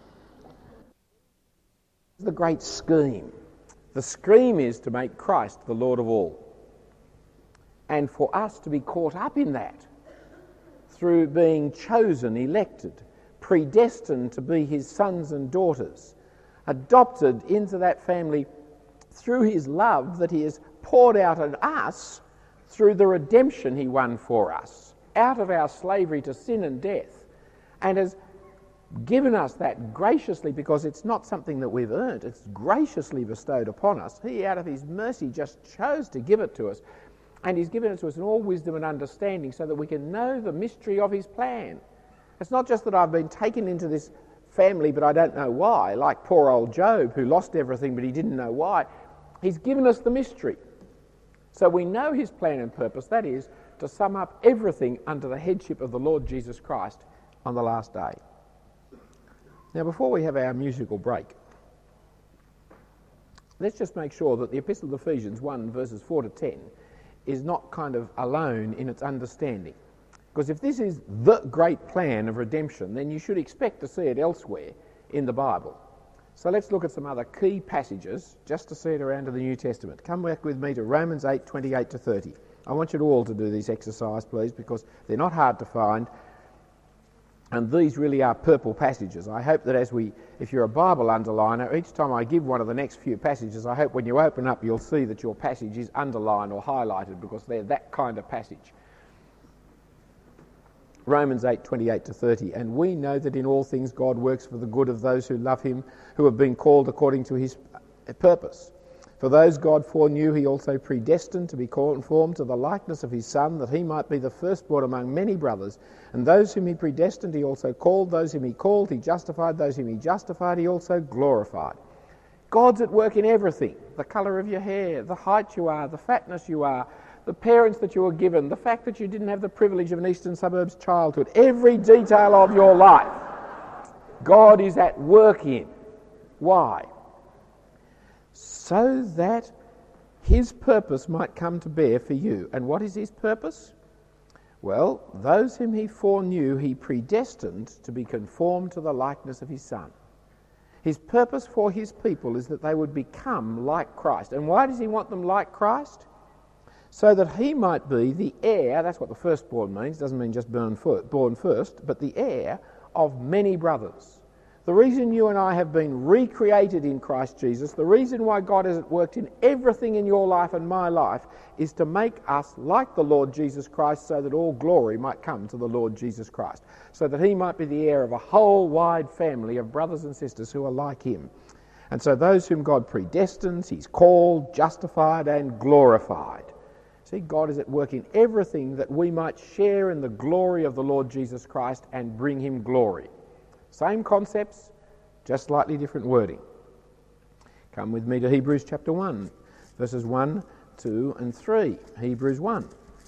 The great scheme. The scheme is to make Christ the Lord of all. And for us to be caught up in that through being chosen, elected, predestined to be his sons and daughters, adopted into that family through his love that he has poured out on us through the redemption he won for us, out of our slavery to sin and death, and has given us that graciously, because it's not something that we've earned, it's graciously bestowed upon us. He, out of his mercy, just chose to give it to us, and he's given it to us in all wisdom and understanding so that we can know the mystery of his plan. It's not just that I've been taken into this family but I don't know why, like poor old Job who lost everything but he didn't know why. He's given us the mystery. So we know his plan and purpose, that is, to sum up everything under the headship of the Lord Jesus Christ on the last day. Now, before we have our musical break, let's just make sure that the Epistle of Ephesians 1 verses 4 to 10 is not kind of alone in its understanding. Because if this is the great plan of redemption, then you should expect to see it elsewhere in the Bible. So let's look at some other key passages just to see it around to the New Testament. Come back with me to Romans 8, 28 to 30. I want you all to do this exercise, please, because they're not hard to find. And these really are purple passages. I hope that if you're a Bible underliner, each time I give one of the next few passages, I hope when you open up you'll see that your passage is underlined or highlighted, because they're that kind of passage. Romans 8, 28 to 30. And we know that in all things God works for the good of those who love him, who have been called according to his purpose. For those God foreknew, he also predestined to be conformed to the likeness of his Son, that he might be the firstborn among many brothers. And those whom he predestined, he also called. Those whom he called, he justified. Those whom he justified, he also glorified. God's at work in everything. The colour of your hair, the height you are, the fatness you are, the parents that you were given, the fact that you didn't have the privilege of an eastern suburbs childhood. Every detail of your life, God is at work in. Why? So that his purpose might come to bear for you. And what is his purpose? Well, those whom he foreknew, he predestined to be conformed to the likeness of his Son. His purpose for his people is that they would become like Christ. And why does he want them like Christ? So that he might be the heir, that's what the firstborn means, doesn't mean just born first, but the heir of many brothers. The reason you and I have been recreated in Christ Jesus, the reason why God has worked in everything in your life and my life, is to make us like the Lord Jesus Christ, so that all glory might come to the Lord Jesus Christ, so that he might be the heir of a whole wide family of brothers and sisters who are like him. And so those whom God predestines, he's called, justified and glorified. See, God is at work in everything that we might share in the glory of the Lord Jesus Christ and bring him glory. Same concepts, just slightly different wording. Come with me to Hebrews chapter 1, verses 1, 2 and 3. Hebrews 1.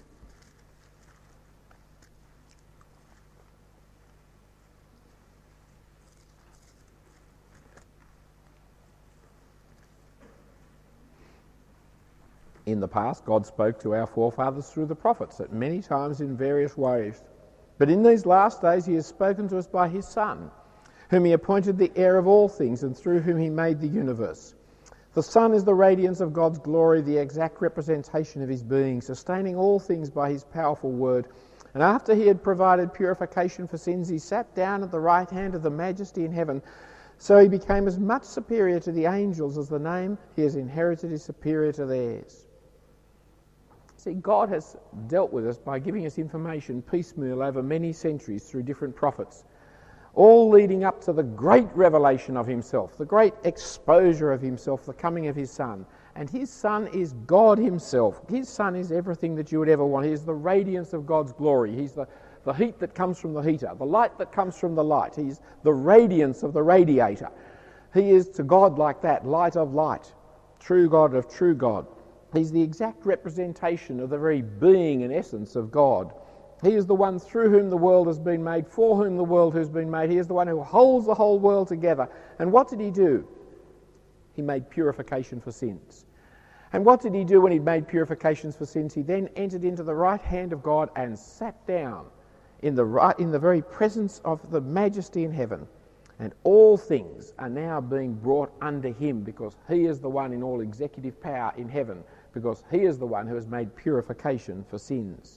In the past, God spoke to our forefathers through the prophets at many times in various ways. But in these last days he has spoken to us by his Son, whom he appointed the heir of all things and through whom he made the universe. The Son is the radiance of God's glory, the exact representation of his being, sustaining all things by his powerful word. And after he had provided purification for sins, he sat down at the right hand of the Majesty in heaven. So he became as much superior to the angels as the name he has inherited is superior to theirs. See, God has dealt with us by giving us information piecemeal over many centuries through different prophets, all leading up to the great revelation of himself, the great exposure of himself, the coming of his Son. And his Son is God himself. His Son is everything that you would ever want. He is the radiance of God's glory. He's the heat that comes from the heater, the light that comes from the light. He's the radiance of the radiator. He is to God like that, light of light, true God of true God. He's the exact representation of the very being and essence of God. He is the one through whom the world has been made, for whom the world has been made. He is the one who holds the whole world together. And what did he do? He made purification for sins. And what did he do when he'd made purifications for sins? He then entered into the right hand of God and sat down in the very presence of the Majesty in heaven. And all things are now being brought under him, because he is the one in all executive power in heaven, because he is the one who has made purification for sins.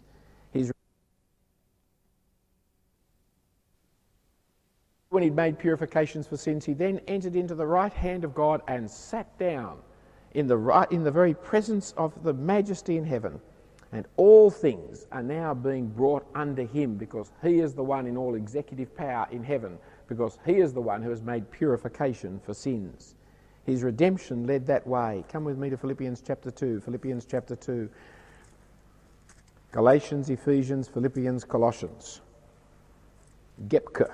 When he'd made purifications for sins, he then entered into the right hand of God and sat down in the very presence of the Majesty in heaven. And all things are now being brought under him, because he is the one in all executive power in heaven, because he is the one who has made purification for sins. His redemption led that way. Come with me to Philippians chapter 2. Philippians chapter 2. Galatians, Ephesians, Philippians, Colossians. Gepke.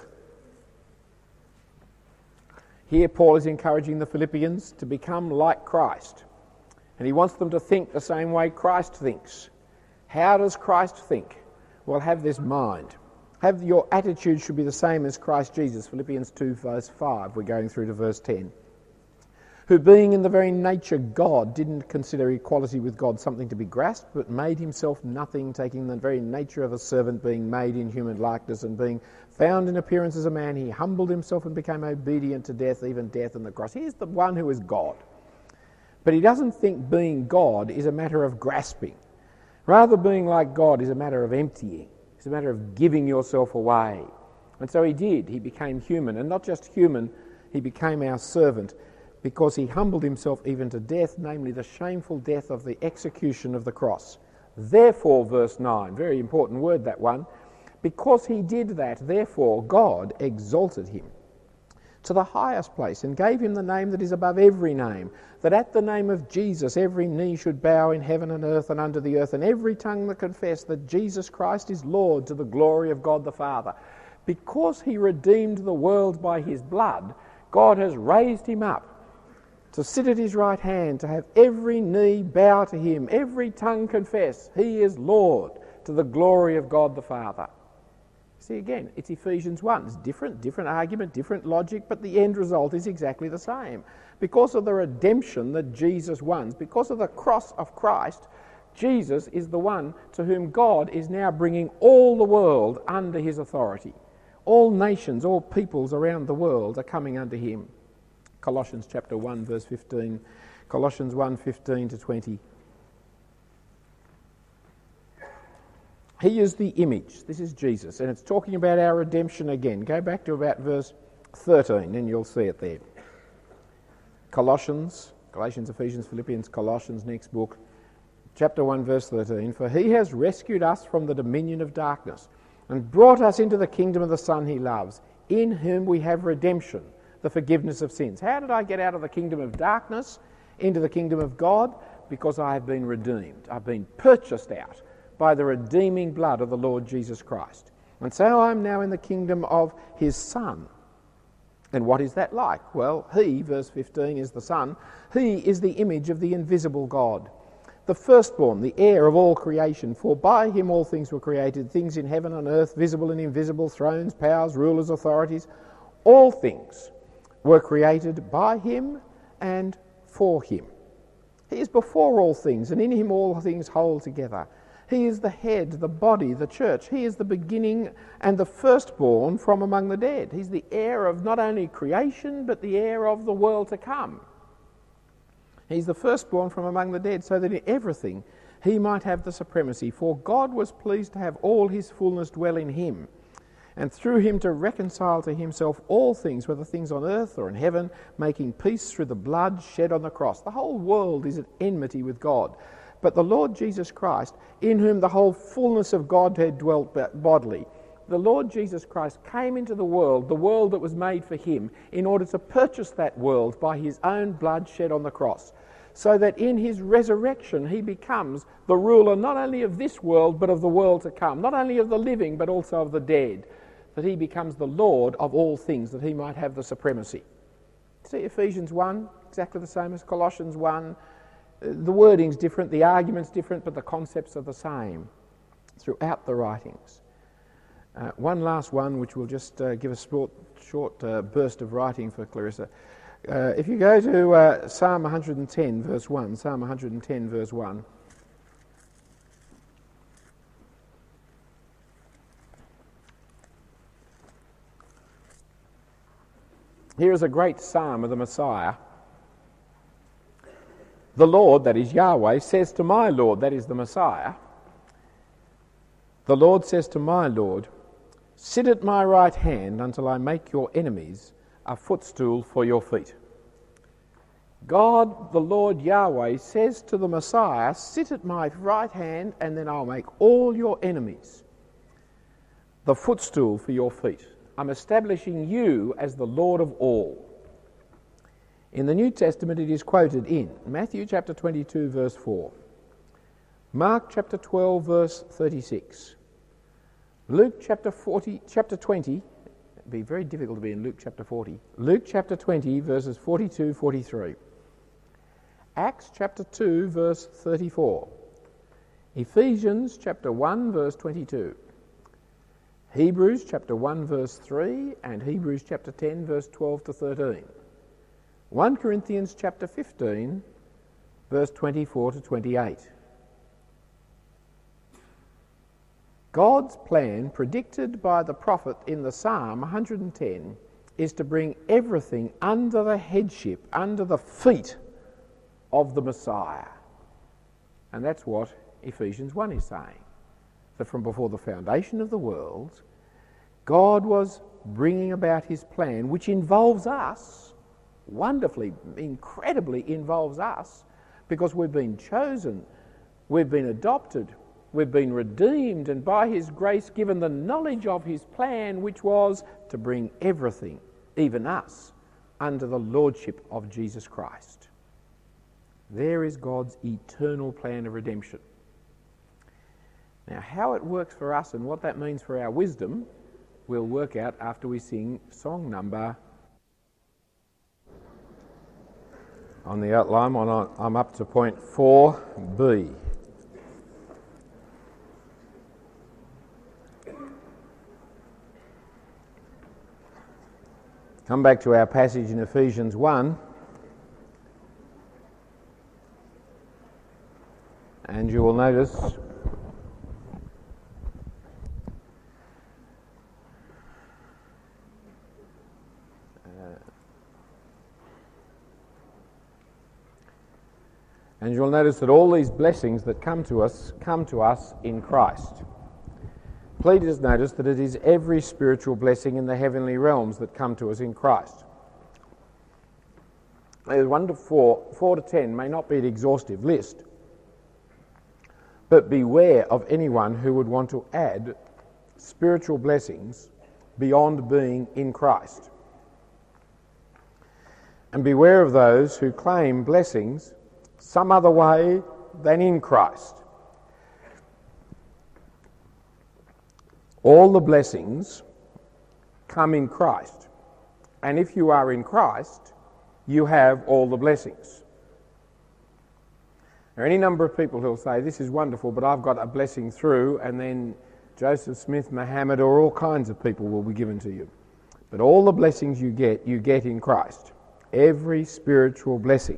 Here Paul is encouraging the Philippians to become like Christ. And he wants them to think the same way Christ thinks. How does Christ think? Well, have this mind. Your attitude should be the same as Christ Jesus. Philippians 2 verse 5. We're going through to verse 10. Who being in the very nature God, didn't consider equality with God something to be grasped, but made himself nothing, taking the very nature of a servant, being made in human likeness, and being found in appearance as a man, he humbled himself and became obedient to death, even death on the cross. Here's the one who is God. But he doesn't think being God is a matter of grasping. Rather, being like God is a matter of emptying. It's a matter of giving yourself away. And so he did. He became human. And not just human, he became our servant, because he humbled himself even to death, namely the shameful death of the execution of the cross. Therefore, verse 9, very important word that one, because he did that, therefore God exalted him to the highest place and gave him the name that is above every name, that at the name of Jesus every knee should bow in heaven and earth and under the earth, and every tongue that confess that Jesus Christ is Lord, to the glory of God the Father. Because he redeemed the world by his blood, God has raised him up to sit at his right hand, to have every knee bow to him, every tongue confess he is Lord, to the glory of God the Father. See, again, it's Ephesians 1. It's different argument, different logic, but the end result is exactly the same. Because of the redemption that Jesus won, because of the cross of Christ, Jesus is the one to whom God is now bringing all the world under his authority. All nations, all peoples around the world are coming under him. Colossians chapter 1, verse 15. Colossians 1, 15 to 20. He is the image. This is Jesus. And it's talking about our redemption again. Go back to about verse 13 and you'll see it there. Galatians, Ephesians, Philippians, Colossians, next book. Chapter 1, verse 13. For he has rescued us from the dominion of darkness and brought us into the kingdom of the Son he loves, in whom we have redemption, the forgiveness of sins. How did I get out of the kingdom of darkness into the kingdom of God? because I have been redeemed. I've been purchased out by the redeeming blood of the Lord Jesus Christ. And so I'm now in the kingdom of his Son. And what is that like? Well, he, verse 15, is the Son. He is the image of the invisible God, the firstborn, the heir of all creation. For by him all things were created, things in heaven and earth, visible and invisible, thrones, powers, rulers, authorities. All things were created by him and for him. He is before all things, and in him all things hold together. He is the head, the body, the church. He is the beginning and the firstborn from among the dead. He's the heir of not only creation, but the heir of the world to come. He's the firstborn from among the dead, so that in everything he might have the supremacy. For God was pleased to have all his fullness dwell in him, and through him to reconcile to himself all things, whether things on earth or in heaven, making peace through the blood shed on the cross. The whole world is at enmity with God. But the Lord Jesus Christ, in whom the whole fullness of Godhead dwelt bodily, the Lord Jesus Christ came into the world that was made for him, in order to purchase that world by his own blood shed on the cross, so that in his resurrection he becomes the ruler not only of this world but of the world to come, not only of the living but also of the dead, that he becomes the Lord of all things, that he might have the supremacy. See Ephesians 1, exactly the same as Colossians 1. The wording's different, the argument's different, but the concepts are the same throughout the writings. One last one, which will just give a short burst of writing for Clarissa. If you go to Psalm 110, verse 1, Psalm 110, verse 1. Here is a great psalm of the Messiah. The Lord, that is Yahweh, says to my Lord, that is the Messiah, the Lord says to my Lord, sit at my right hand until I make your enemies a footstool for your feet. God, the Lord Yahweh, says to the Messiah, sit at my right hand and then I'll make all your enemies the footstool for your feet. I'm establishing you as the Lord of all. In the New Testament it is quoted in Matthew chapter 22 verse 4, Mark chapter 12 verse 36, Luke chapter 20, it'd be very difficult to be in Luke chapter 40, Luke chapter 20 verses 42, 43, Acts chapter 2 verse 34, Ephesians chapter 1 verse 22, Hebrews chapter 1 verse 3 and Hebrews chapter 10 verse 12 to 13. 1 Corinthians chapter 15 verse 24 to 28. God's plan, predicted by the prophet in the Psalm 110, is to bring everything under the headship, under the feet of the Messiah. And that's what Ephesians 1 is saying. That from before the foundation of the world, God was bringing about his plan, which involves us, wonderfully, incredibly involves us, because we've been chosen, we've been adopted, we've been redeemed, and by his grace given the knowledge of his plan, which was to bring everything, even us, under the lordship of Jesus Christ. There is God's eternal plan of redemption. Now, how it works for us and what that means for our wisdom, we'll work out after we sing song number. On the outline, I'm up to point 4b. Come back to our passage in Ephesians 1. And you will notice that all these blessings that come to us in Christ. Please notice that it is every spiritual blessing in the heavenly realms that come to us in Christ. 1 to 4 to 10 may not be an exhaustive list, but beware of anyone who would want to add spiritual blessings beyond being in Christ. And beware of those who claim blessings some other way than in Christ. All the blessings come in Christ. And if you are in Christ, you have all the blessings. There are any number of people who will say, this is wonderful, but I've got a blessing through, and then Joseph Smith, Muhammad, or all kinds of people will be given to you. But all the blessings you get in Christ. Every spiritual blessing.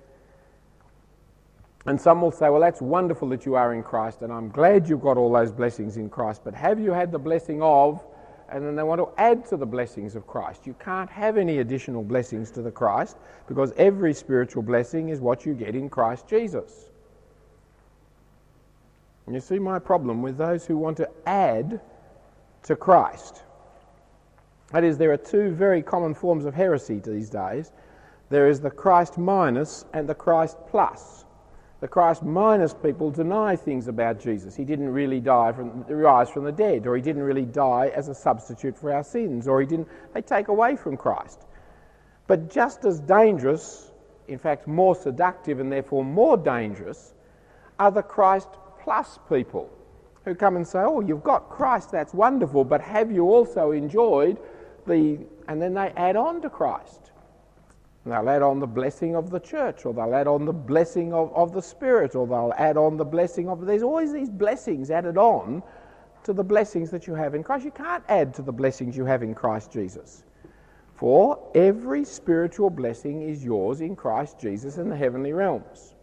And some will say, well, that's wonderful that you are in Christ, and I'm glad you've got all those blessings in Christ, but have you had the blessing of, and then they want to add to the blessings of Christ. You can't have any additional blessings to the Christ, because every spiritual blessing is what you get in Christ Jesus. And you see my problem with those who want to add to Christ. That is, there are two very common forms of heresy these days. There is the Christ minus and the Christ plus. The Christ minus people deny things about Jesus. He didn't really rise from the dead, or he didn't really die as a substitute for our sins, or they take away from Christ. But just as dangerous, in fact more seductive and therefore more dangerous, are the Christ plus people who come and say, oh, you've got Christ, that's wonderful, but have you also enjoyed and then they add on to Christ. And they'll add on the blessing of the church, or they'll add on the blessing of the Spirit, or they'll add on the blessing of... There's always these blessings added on to the blessings that you have in Christ. You can't add to the blessings you have in Christ Jesus. For every spiritual blessing is yours in Christ Jesus in the heavenly realms.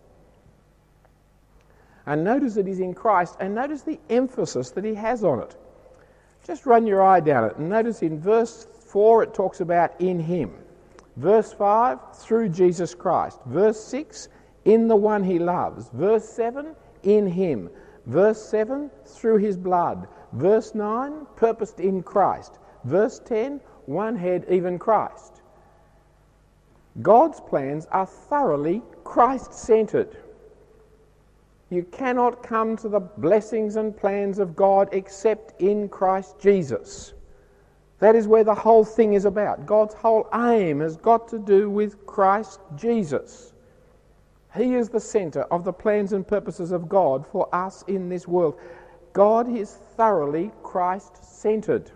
And notice it is in Christ, and notice the emphasis that he has on it. Just run your eye down it, and notice in verse 4 it talks about in him. Verse 5, through Jesus Christ. Verse 6, in the one he loves. Verse 7, in him. Verse 7, through his blood. Verse 9, purposed in Christ. Verse 10, one head, even Christ. God's plans are thoroughly Christ-centered. You cannot come to the blessings and plans of God except in Christ Jesus. That is where the whole thing is about. God's whole aim has got to do with Christ Jesus. He is the centre of the plans and purposes of God for us in this world. God is thoroughly Christ-centred.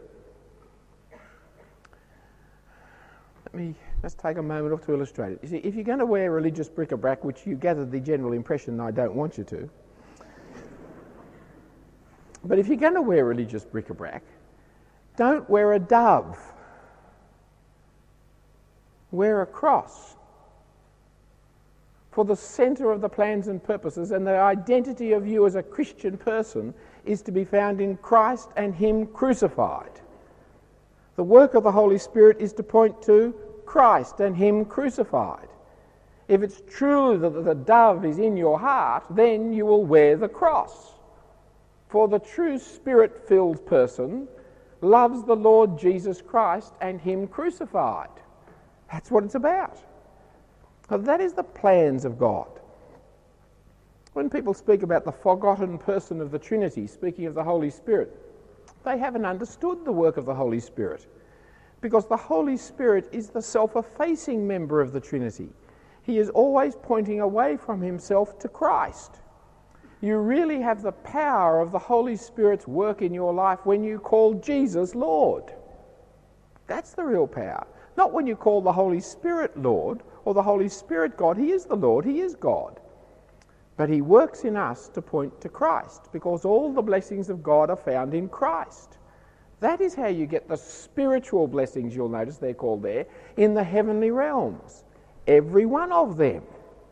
Let me just take a moment off to illustrate it. You see, if you're going to wear religious bric-a-brac, which you gather the general impression I don't want you to, but if you're going to wear religious bric-a-brac, don't wear a dove. Wear a cross. For the centre of the plans and purposes and the identity of you as a Christian person is to be found in Christ and him crucified. The work of the Holy Spirit is to point to Christ and him crucified. If it's true that the dove is in your heart, then you will wear the cross. For the true Spirit-filled person loves the Lord Jesus Christ and him crucified. That's what it's about. Now, that is the plans of God. When people speak about the forgotten person of the Trinity, speaking of the Holy Spirit, they haven't understood the work of the Holy Spirit, because the Holy Spirit is the self-effacing member of the Trinity. He is always pointing away from himself to Christ. You really have the power of the Holy Spirit's work in your life when you call Jesus Lord. That's the real power. Not when you call the Holy Spirit Lord or the Holy Spirit God. He is the Lord, he is God. But he works in us to point to Christ, because all the blessings of God are found in Christ. That is how you get the spiritual blessings, you'll notice they're called there, in the heavenly realms. Every one of them.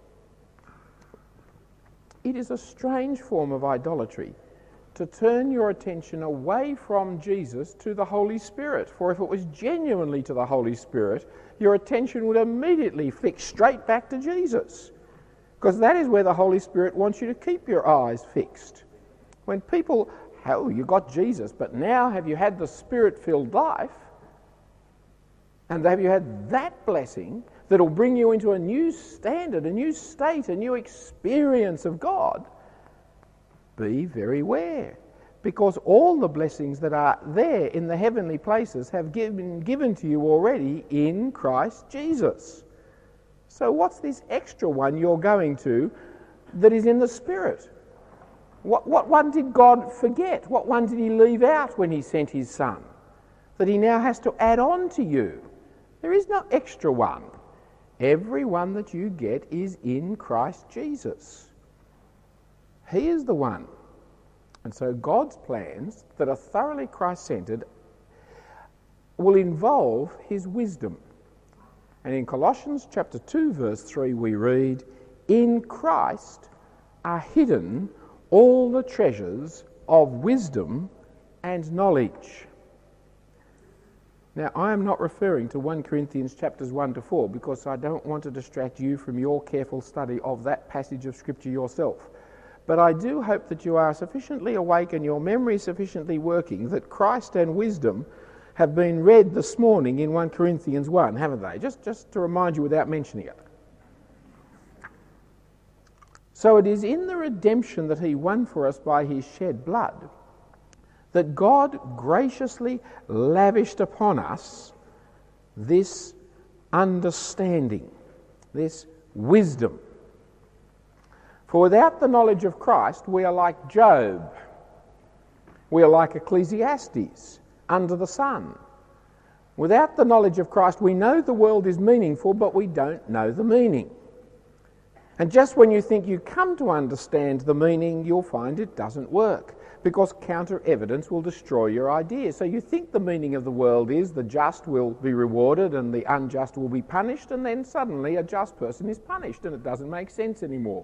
It is a strange form of idolatry to turn your attention away from Jesus to the Holy Spirit. For if it was genuinely to the Holy Spirit, your attention would immediately fix straight back to Jesus. Because that is where the Holy Spirit wants you to keep your eyes fixed. When people, oh, you got Jesus, but now have you had the Spirit-filled life? And have you had that blessing that'll bring you into a new standard, a new state, a new experience of God? Be very wary, because all the blessings that are there in the heavenly places have been given to you already in Christ Jesus. So what's this extra one you're going to that is in the Spirit? What one did God forget? What one did he leave out when he sent his Son that he now has to add on to you? There is no extra one. Every one that you get is in Christ Jesus. He is the one. And so God's plans that are thoroughly Christ-centred will involve his wisdom. And in Colossians chapter 2 verse 3 we read, "In Christ are hidden all the treasures of wisdom and knowledge." Now, I am not referring to 1 Corinthians chapters 1 to 4 because I don't want to distract you from your careful study of that passage of Scripture yourself. But I do hope that you are sufficiently awake and your memory sufficiently working that Christ and wisdom have been read this morning in 1 Corinthians 1, haven't they? Just to remind you without mentioning it. So it is in the redemption that he won for us by his shed blood that God graciously lavished upon us this understanding, this wisdom. For without the knowledge of Christ, we are like Job. We are like Ecclesiastes, under the sun. Without the knowledge of Christ, we know the world is meaningful, but we don't know the meaning. And just when you think you come to understand the meaning, you'll find it doesn't work, because counter-evidence will destroy your idea. So you think the meaning of the world is the just will be rewarded and the unjust will be punished, and then suddenly a just person is punished, and it doesn't make sense anymore.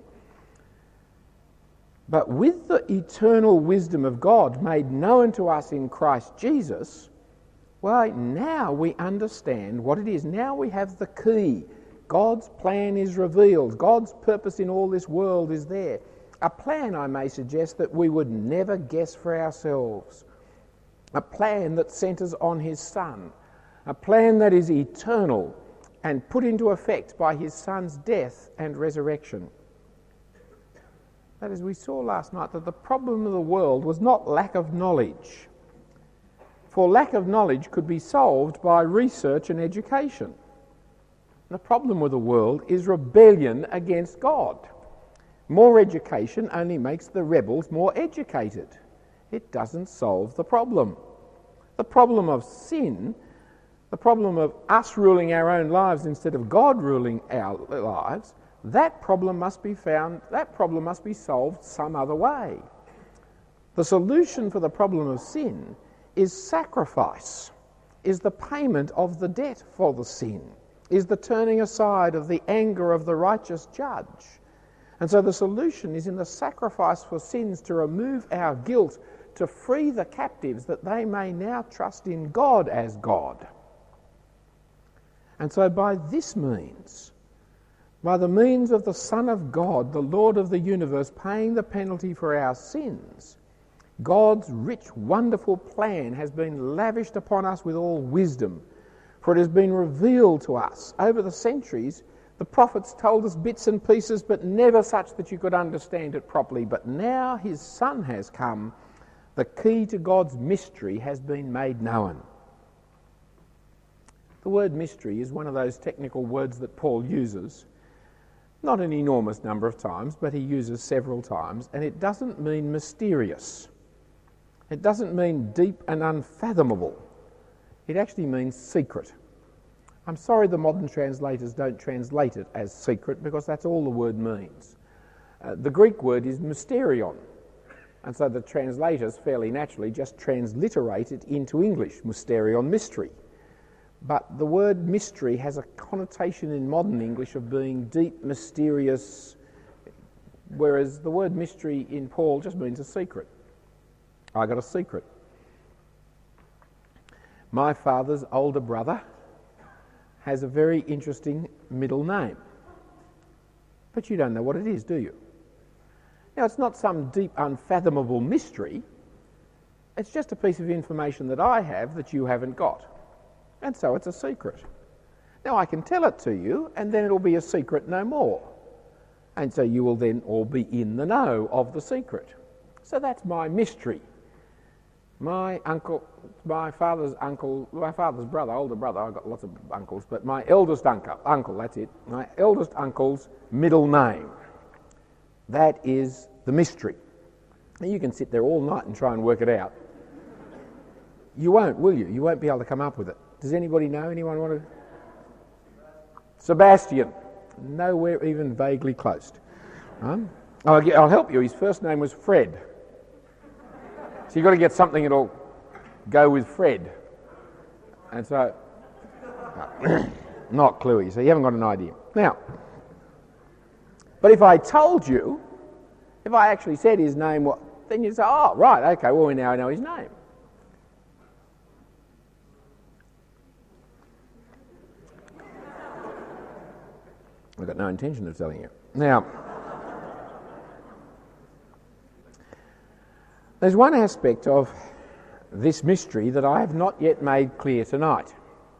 But with the eternal wisdom of God made known to us in Christ Jesus, well, now we understand what it is. Now we have the key. God's plan is revealed. God's purpose in all this world is there. A plan, I may suggest, that we would never guess for ourselves. A plan that centres on his Son. A plan that is eternal and put into effect by his Son's death and resurrection. That is, we saw last night that the problem of the world was not lack of knowledge. For lack of knowledge could be solved by research and education. The problem with the world is rebellion against God. More education only makes the rebels more educated. It doesn't solve the problem. The problem of sin, the problem of us ruling our own lives instead of God ruling our lives, that problem must be solved some other way. The solution for the problem of sin is sacrifice, is the payment of the debt for the sin, is the turning aside of the anger of the righteous judge. And so the solution is in the sacrifice for sins to remove our guilt, to free the captives that they may now trust in God as God. And so by this means, by the means of the Son of God, the Lord of the universe, paying the penalty for our sins, God's rich, wonderful plan has been lavished upon us with all wisdom, for it has been revealed to us over the centuries. The prophets told us bits and pieces, but never such that you could understand it properly. But now his Son has come. The key to God's mystery has been made known. The word mystery is one of those technical words that Paul uses. Not an enormous number of times, but he uses several times. And it doesn't mean mysterious. It doesn't mean deep and unfathomable. It actually means secret. I'm sorry the modern translators don't translate it as secret, because that's all the word means. The Greek word is mysterion, and so the translators fairly naturally just transliterate it into English, mysterion, mystery. But the word mystery has a connotation in modern English of being deep, mysterious, whereas the word mystery in Paul just means a secret. I got a secret. My father's older brother has a very interesting middle name. But you don't know what it is, do you? Now, it's not some deep, unfathomable mystery. It's just a piece of information that I have that you haven't got. And so it's a secret. Now, I can tell it to you, and then it'll be a secret no more. And so you will then all be in the know of the secret. So that's my mystery. My father's brother, older brother, I've got lots of uncles, but my eldest uncle, that's it, my eldest uncle's middle name. That is the mystery. Now you can sit there all night and try and work it out. You won't, will you? You won't be able to come up with it. Does anybody know? Anyone want to? Sebastian. Nowhere even vaguely close. I'll help you. His first name was Fred. So you've got to get something that'll go with Fred. And so, not Cluey, so you haven't got an idea. Now, but if I told you, if I actually said his name, then you'd say, oh, right, okay, well, we now know his name. I've got no intention of telling you. Now, there's one aspect of this mystery that I have not yet made clear tonight.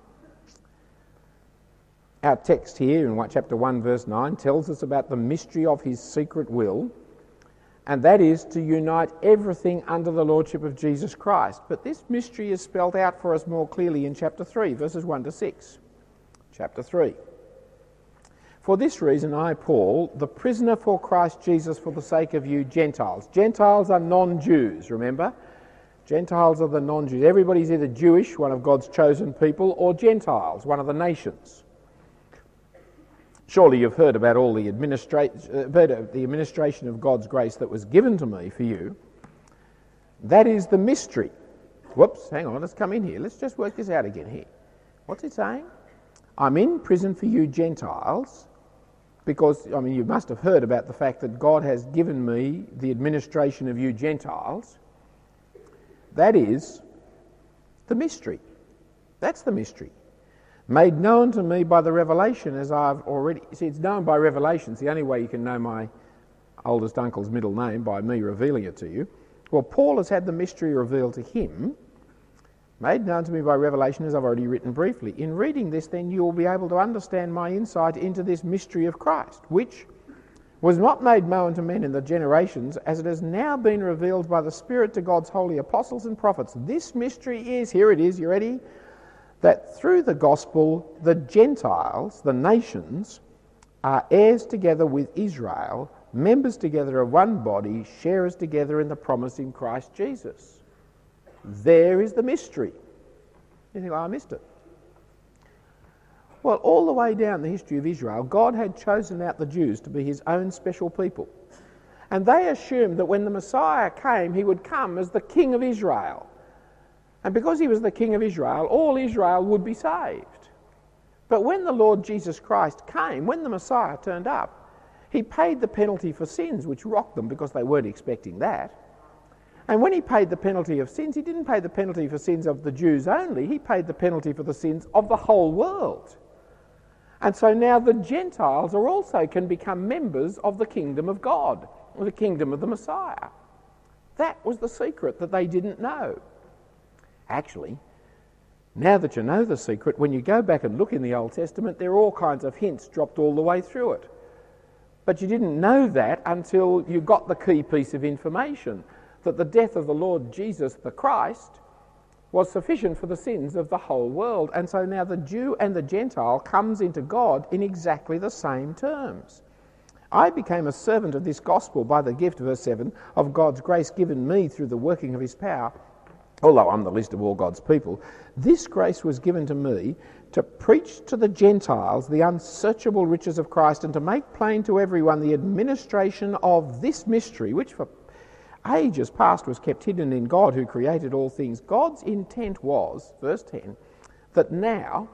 Our text here in chapter 1 verse 9 tells us about the mystery of his secret will, and that is to unite everything under the lordship of Jesus Christ. But this mystery is spelled out for us more clearly in chapter 3, verses 1 to 6. Chapter 3. For this reason I, Paul, the prisoner for Christ Jesus for the sake of you Gentiles. Gentiles are non-Jews, remember? Gentiles are the non-Jews. Everybody's either Jewish, one of God's chosen people, or Gentiles, one of the nations. Surely you've heard about all the administration of God's grace that was given to me for you. That is the mystery. Whoops, hang on, let's come in here. Let's just work this out again here. What's it saying? I'm in prison for you Gentiles, because, you must have heard about the fact that God has given me the administration of you Gentiles. That is the mystery. That's the mystery. Made known to me by the revelation, as I've already... See, it's known by revelation. It's the only way you can know my oldest uncle's middle name, by me revealing it to you. Well, Paul has had the mystery revealed to him, made known to me by revelation, as I've already written briefly. In reading this, then, you will be able to understand my insight into this mystery of Christ, which was not made known to men in the generations, as it has now been revealed by the Spirit to God's holy apostles and prophets. This mystery is, here it is, you ready? That through the gospel, the Gentiles, the nations, are heirs together with Israel, members together of one body, sharers together in the promise in Christ Jesus. There is the mystery. You think, I missed it. Well, all the way down the history of Israel, God had chosen out the Jews to be his own special people. And they assumed that when the Messiah came, he would come as the King of Israel. And because he was the King of Israel, all Israel would be saved. But when the Lord Jesus Christ came, when the Messiah turned up, he paid the penalty for sins, which rocked them because they weren't expecting that. And when he paid the penalty of sins, he didn't pay the penalty for sins of the Jews only, he paid the penalty for the sins of the whole world. And so now the Gentiles can become members of the kingdom of God, or the kingdom of the Messiah. That was the secret that they didn't know. Actually, now that you know the secret, when you go back and look in the Old Testament, there are all kinds of hints dropped all the way through it. But you didn't know that until you got the key piece of information, that the death of the Lord Jesus the Christ was sufficient for the sins of the whole world. And so now the Jew and the Gentile comes into God in exactly the same terms. I became a servant of this gospel by the gift, verse 7, of God's grace given me through the working of his power. Although I'm the least of all God's people, this grace was given to me to preach to the Gentiles the unsearchable riches of Christ, and to make plain to everyone the administration of this mystery, which for ages past was kept hidden in God who created all things. God's intent was, verse 10, that now,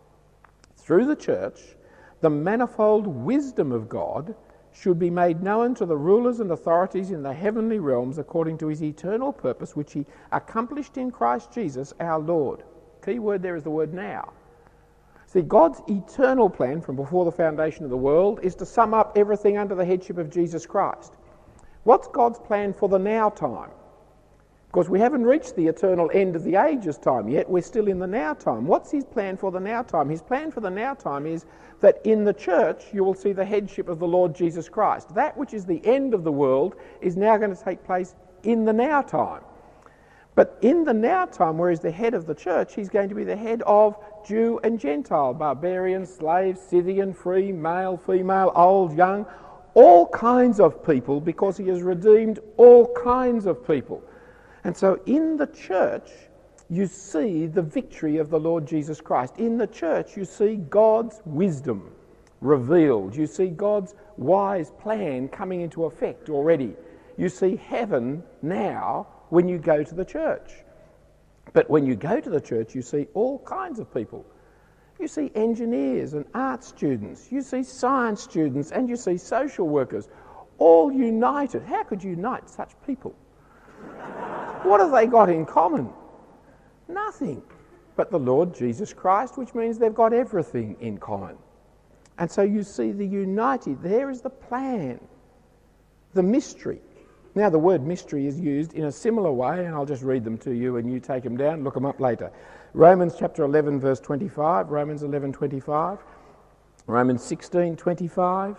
through the church, the manifold wisdom of God should be made known to the rulers and authorities in the heavenly realms according to his eternal purpose, which he accomplished in Christ Jesus our Lord. Key word there is the word now. See, God's eternal plan from before the foundation of the world is to sum up everything under the headship of Jesus Christ. What's God's plan for the now time? Because we haven't reached the eternal end of the ages time yet, we're still in the now time. What's his plan for the now time? His plan for the now time is that in the church you will see the headship of the Lord Jesus Christ. That which is the end of the world is now going to take place in the now time. But in the now time, where he's the head of the church, he's going to be the head of Jew and Gentile, barbarian, slave, Scythian, free, male, female, old, young, all kinds of people, because he has redeemed all kinds of people. And so in the church, you see the victory of the Lord Jesus Christ. In the church, you see God's wisdom revealed. You see God's wise plan coming into effect already. You see heaven now when you go to the church. But when you go to the church, you see all kinds of people. You see engineers and art students, you see science students, and you see social workers, all united. How could you unite such people? What have they got in common? Nothing but the Lord Jesus Christ, which means they've got everything in common. And so you see the united. There is the plan, the mystery. Now the word mystery is used in a similar way, and I'll just read them to you and you take them down, look them up later. Romans chapter 11 verse 25, Romans 11:25, Romans 16:25,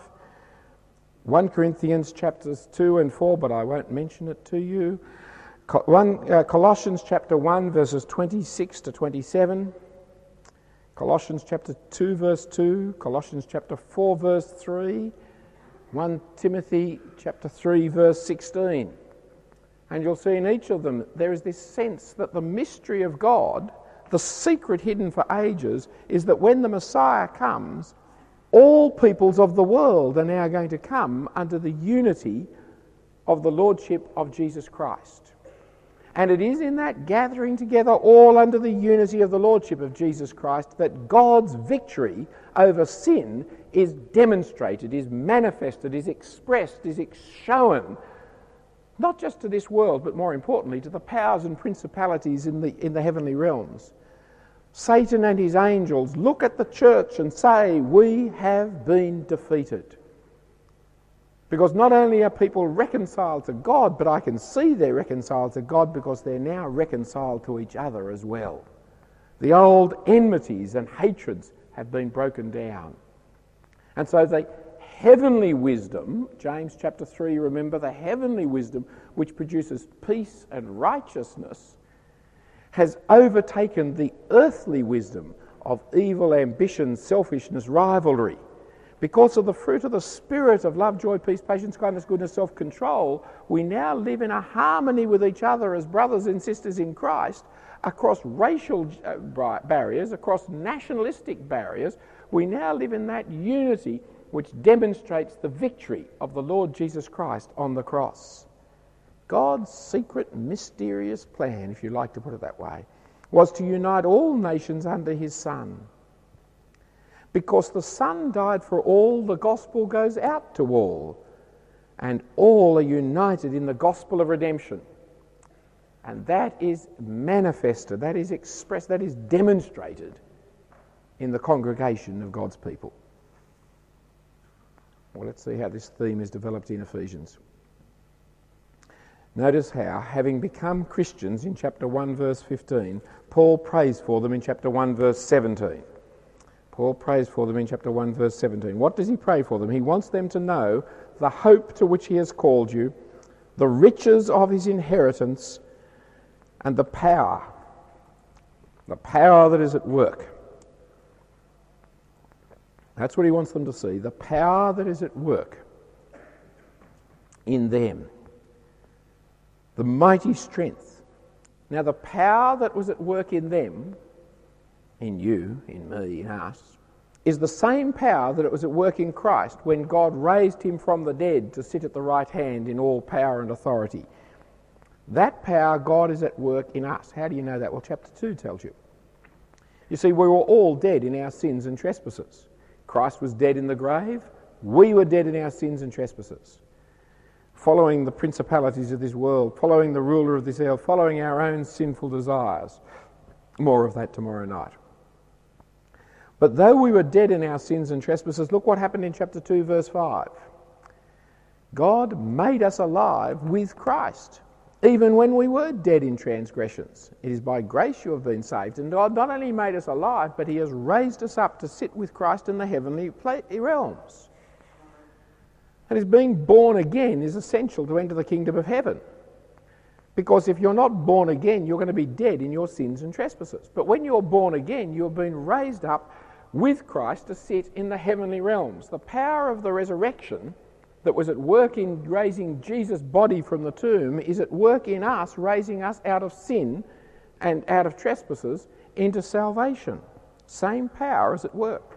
1 Corinthians chapters 2 and 4, but I won't mention it to you. Colossians chapter 1 verses 26 to 27, Colossians chapter 2 verse 2, Colossians chapter 4 verse 3, 1 Timothy chapter 3 verse 16. And you'll see in each of them there is this sense that the mystery of God, the secret hidden for ages, is that when the Messiah comes, all peoples of the world are now going to come under the unity of the Lordship of Jesus Christ. And it is in that gathering together all under the unity of the Lordship of Jesus Christ that God's victory over sin is demonstrated, is manifested, is expressed, is shown, not just to this world, but more importantly to the powers and principalities in the heavenly realms. Satan and his angels look at the church and say, we have been defeated. Because not only are people reconciled to God, but I can see they're reconciled to God because they're now reconciled to each other as well. The old enmities and hatreds have been broken down. And so the heavenly wisdom, James chapter 3, remember, the heavenly wisdom which produces peace and righteousness has overtaken the earthly wisdom of evil ambition, selfishness, rivalry. Because of the fruit of the Spirit of love, joy, peace, patience, kindness, goodness, self-control, we now live in a harmony with each other as brothers and sisters in Christ, across racial barriers, across nationalistic barriers. We now live in that unity which demonstrates the victory of the Lord Jesus Christ on the cross. God's secret, mysterious plan, if you like to put it that way, was to unite all nations under his Son. Because the Son died for all, the gospel goes out to all, and all are united in the gospel of redemption. And that is manifested, that is expressed, that is demonstrated in the congregation of God's people. Well, let's see how this theme is developed in Ephesians. Notice how, having become Christians in chapter 1 verse 15, Paul prays for them in chapter 1 verse 17. Paul prays for them in chapter 1 verse 17. What does he pray for them? He wants them to know the hope to which he has called you, the riches of his inheritance, and the power that is at work. That's what he wants them to see, the power that is at work in them. The mighty strength. Now the power that was at work in them, in you, in me, in us, is the same power that it was at work in Christ when God raised him from the dead to sit at the right hand in all power and authority. That power, God is at work in us. How do you know that? Well, chapter 2 tells you. You see, we were all dead in our sins and trespasses. Christ was dead in the grave. We were dead in our sins and trespasses. Following the principalities of this world, following the ruler of this earth, following our own sinful desires. More of that tomorrow night. But though we were dead in our sins and trespasses, look what happened in chapter 2 verse 5. God made us alive with Christ, even when we were dead in transgressions. It is by grace you have been saved. And God not only made us alive, but he has raised us up to sit with Christ in the heavenly realms. And his being born again is essential to enter the kingdom of heaven. Because if you're not born again, you're going to be dead in your sins and trespasses. But when you're born again, you've been raised up with Christ to sit in the heavenly realms. The power of the resurrection that was at work in raising Jesus' body from the tomb is at work in us, raising us out of sin and out of trespasses into salvation. Same power is at work.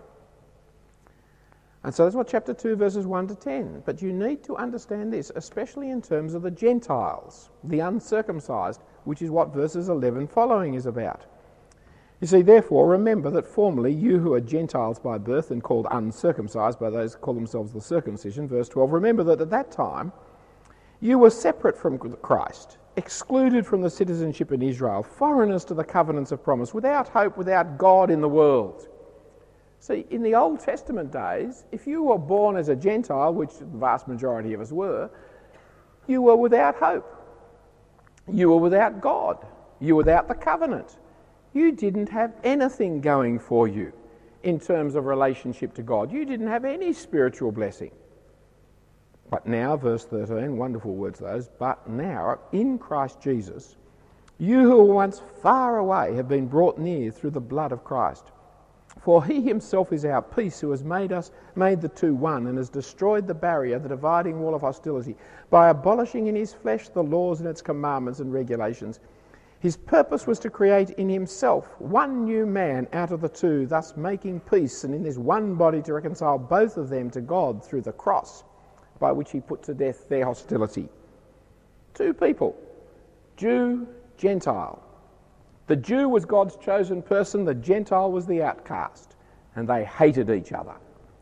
And so that's what chapter 2 verses 1 to 10. But you need to understand this, especially in terms of the Gentiles, the uncircumcised, which is what verses 11 following is about. You see, therefore, remember that formerly you who are Gentiles by birth and called uncircumcised by those who call themselves the circumcision, verse 12, remember that at that time you were separate from Christ, excluded from the citizenship in Israel, foreigners to the covenants of promise, without hope, without God in the world. See, in the Old Testament days, if you were born as a Gentile, which the vast majority of us were, you were without hope. You were without God. You were without the covenant. You didn't have anything going for you in terms of relationship to God. You didn't have any spiritual blessing. But now, verse 13, wonderful words those, but now, in Christ Jesus, you who were once far away have been brought near through the blood of Christ. For he himself is our peace, who has made the two one, and has destroyed the barrier, the dividing wall of hostility, by abolishing in his flesh the laws and its commandments and regulations. His purpose was to create in himself one new man out of the two, thus making peace, and in this one body to reconcile both of them to God through the cross, by which he put to death their hostility. Two people, Jew, Gentile. The Jew was God's chosen person, the Gentile was the outcast, and they hated each other.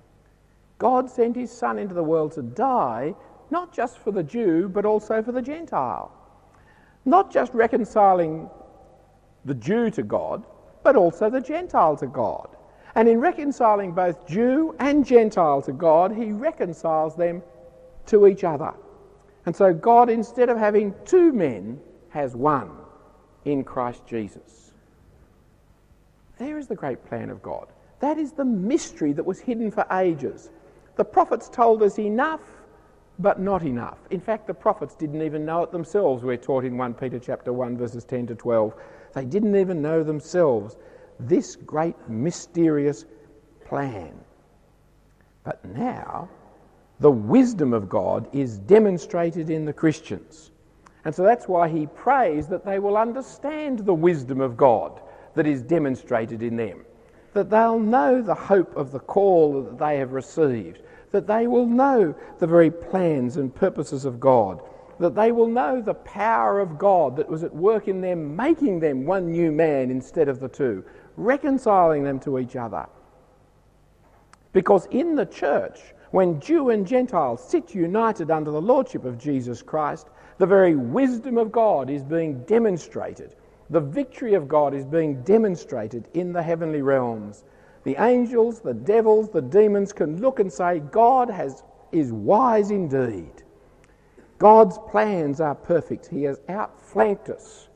God sent his Son into the world to die, not just for the Jew, but also for the Gentile. Not just reconciling the Jew to God, but also the Gentile to God. And in reconciling both Jew and Gentile to God, he reconciles them to each other. And so God, instead of having two men, has one in Christ Jesus. There is the great plan of God. That is the mystery that was hidden for ages. The prophets told us enough, but not enough. In fact, the prophets didn't even know it themselves. We're taught in 1 Peter chapter 1 verses 10 to 12. They didn't even know themselves this great mysterious plan. But now the wisdom of God is demonstrated in the Christians. And so that's why he prays that they will understand the wisdom of God that is demonstrated in them, that they'll know the hope of the call that they have received, that they will know the very plans and purposes of God, that they will know the power of God that was at work in them, making them one new man instead of the two, reconciling them to each other. Because in the church, when Jew and Gentile sit united under the lordship of Jesus Christ, the very wisdom of God is being demonstrated. The victory of God is being demonstrated in the heavenly realms. The angels, the devils, the demons can look and say, God is wise indeed. God's plans are perfect. He has outflanked us.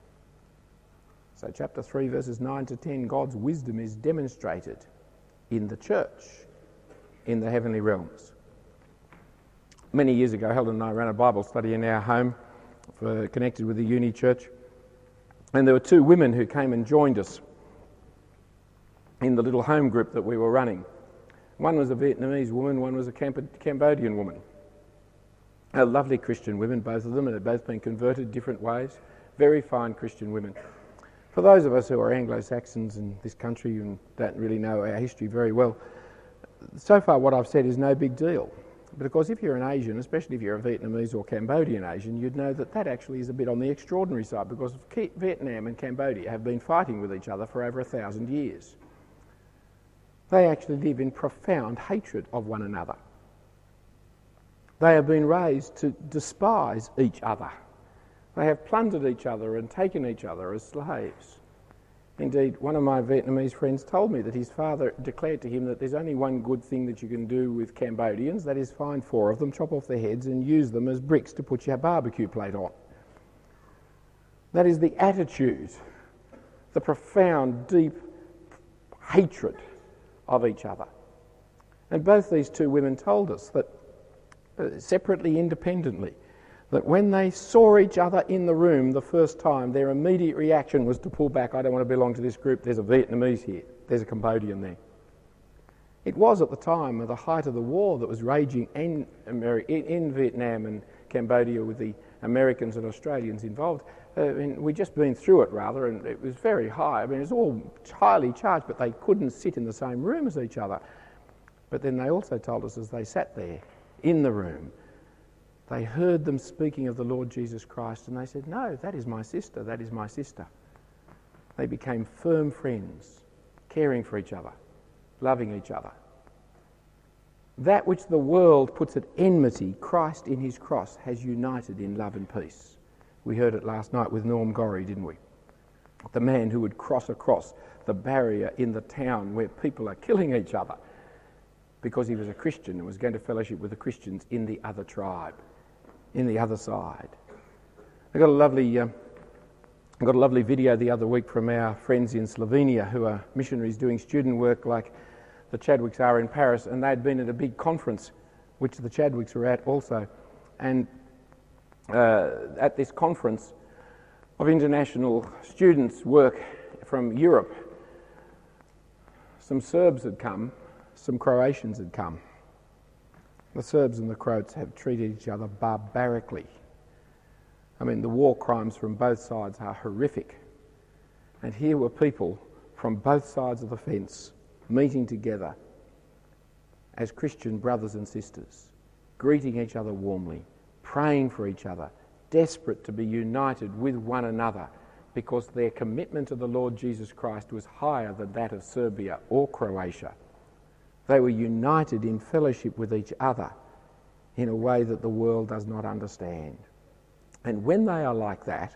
So chapter 3 verses 9 to 10, God's wisdom is demonstrated in the church, in the heavenly realms. Many years ago, Helen and I ran a Bible study in our home connected with the uni church. And there were two women who came and joined us in the little home group that we were running. One was a Vietnamese woman, one was a Cambodian woman. Lovely Christian women, both of them, and had both been converted different ways. Very fine Christian women. For those of us who are Anglo-Saxons in this country and don't really know our history very well, so far what I've said is no big deal. But of course, if you're an Asian, especially if you're a Vietnamese or Cambodian Asian, you'd know that that actually is a bit on the extraordinary side, because Vietnam and Cambodia have been fighting with each other for over 1,000 years. They actually live in profound hatred of one another. They have been raised to despise each other. They have plundered each other and taken each other as slaves. Indeed, one of my Vietnamese friends told me that his father declared to him that there's only one good thing that you can do with Cambodians, that is find 4 of them, chop off their heads and use them as bricks to put your barbecue plate on. That is the attitude, the profound, deep hatred of each other. And both these two women told us that, separately, independently, that when they saw each other in the room the first time, their immediate reaction was to pull back. I don't want to belong to this group. There's a Vietnamese here. There's a Cambodian there. It was at the time of the height of the war that was raging in Vietnam and Cambodia with the Americans and Australians involved. We'd just been through it, rather, and it was very high. I mean, it was all highly charged, but they couldn't sit in the same room as each other. But then they also told us as they sat there in the room, they heard them speaking of the Lord Jesus Christ, and they said, "No, that is my sister, that is my sister." They became firm friends, caring for each other, loving each other. That which the world puts at enmity, Christ in his cross has united in love and peace. We heard it last night with Norm Gorry, didn't we? The man who would cross across the barrier in the town where people are killing each other because he was a Christian and was going to fellowship with the Christians in the other tribe, in the other side. I got a lovely video the other week from our friends in Slovenia who are missionaries doing student work like the Chadwicks are in Paris, and they'd been at a big conference which the Chadwicks were at also. And at this conference of international students' work from Europe, some Serbs had come, some Croatians had come. The Serbs and the Croats have treated each other barbarically. I mean, the war crimes from both sides are horrific. And here were people from both sides of the fence meeting together as Christian brothers and sisters, greeting each other warmly, praying for each other, desperate to be united with one another because their commitment to the Lord Jesus Christ was higher than that of Serbia or Croatia. They were united in fellowship with each other in a way that the world does not understand. And when they are like that,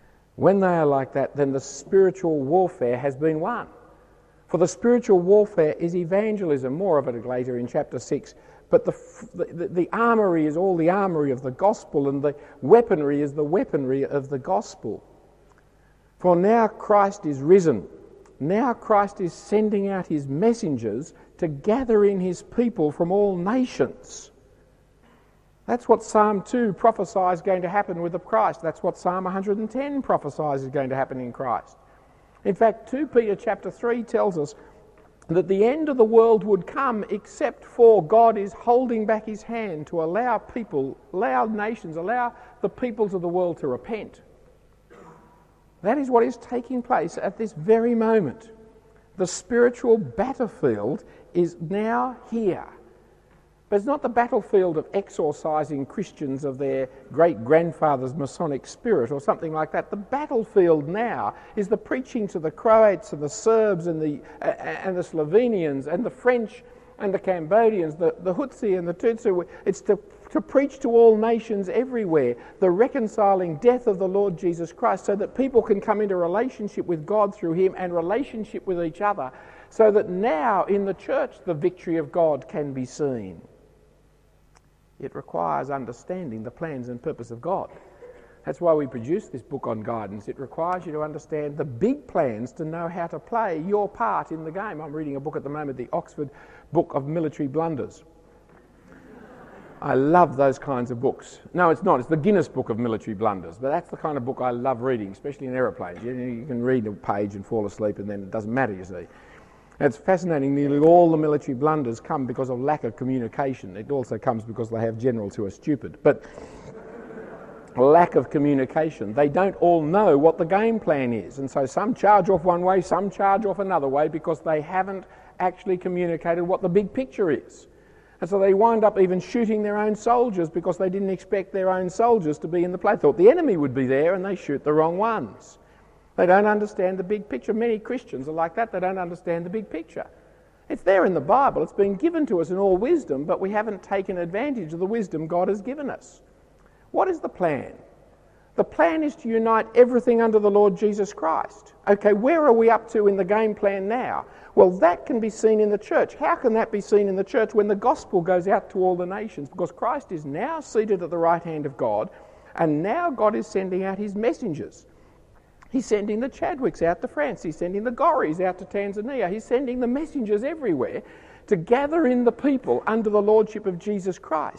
then the spiritual warfare has been won. For the spiritual warfare is evangelism, more of it later in chapter 6. But the armoury is all the armoury of the gospel, and the weaponry is the weaponry of the gospel. For now Christ is risen. Now Christ is sending out his messengers to gather in his people from all nations. That's what Psalm 2 prophesies is going to happen with the Christ. That's what Psalm 110 prophesies is going to happen in Christ. In fact, 2 Peter chapter 3 tells us that the end of the world would come except for God is holding back his hand to allow people, allow nations, allow the peoples of the world to repent. That is what is taking place at this very moment. The spiritual battlefield is now here. But it's not the battlefield of exorcising Christians of their great-grandfather's Masonic spirit or something like that. The battlefield now is the preaching to the Croats and the Serbs and the Slovenians and the French and the Cambodians, the Hutsi and the Tutsi. It's to preach to all nations everywhere the reconciling death of the Lord Jesus Christ so that people can come into relationship with God through him and relationship with each other, so that now in the church the victory of God can be seen. It requires understanding the plans and purpose of God. That's why we produce this book on guidance. It requires you to understand the big plans to know how to play your part in the game. I'm reading a book at the moment, the Oxford Book of Military Blunders. I love those kinds of books. No, it's not. It's the Guinness Book of Military Blunders. But that's the kind of book I love reading, especially in aeroplanes. You can read a page and fall asleep and then it doesn't matter, you see. It's fascinating, nearly all the military blunders come because of lack of communication. It also comes because they have generals who are stupid. But lack of communication. They don't all know what the game plan is. And so some charge off one way, some charge off another way because they haven't actually communicated what the big picture is. And so they wind up even shooting their own soldiers because they didn't expect their own soldiers to be in the play. They thought the enemy would be there and they shoot the wrong ones. They don't understand the big picture. Many Christians are like that. They don't understand the big picture. It's there in the Bible. It's been given to us in all wisdom, but we haven't taken advantage of the wisdom God has given us. What is the plan? The plan is to unite everything under the Lord Jesus Christ. Okay, where are we up to in the game plan now? Well, that can be seen in the church. How can that be seen in the church when the gospel goes out to all the nations? Because Christ is now seated at the right hand of God, and now God is sending out his messengers. He's sending the Chadwicks out to France. He's sending the Gorries out to Tanzania. He's sending the messengers everywhere to gather in the people under the lordship of Jesus Christ.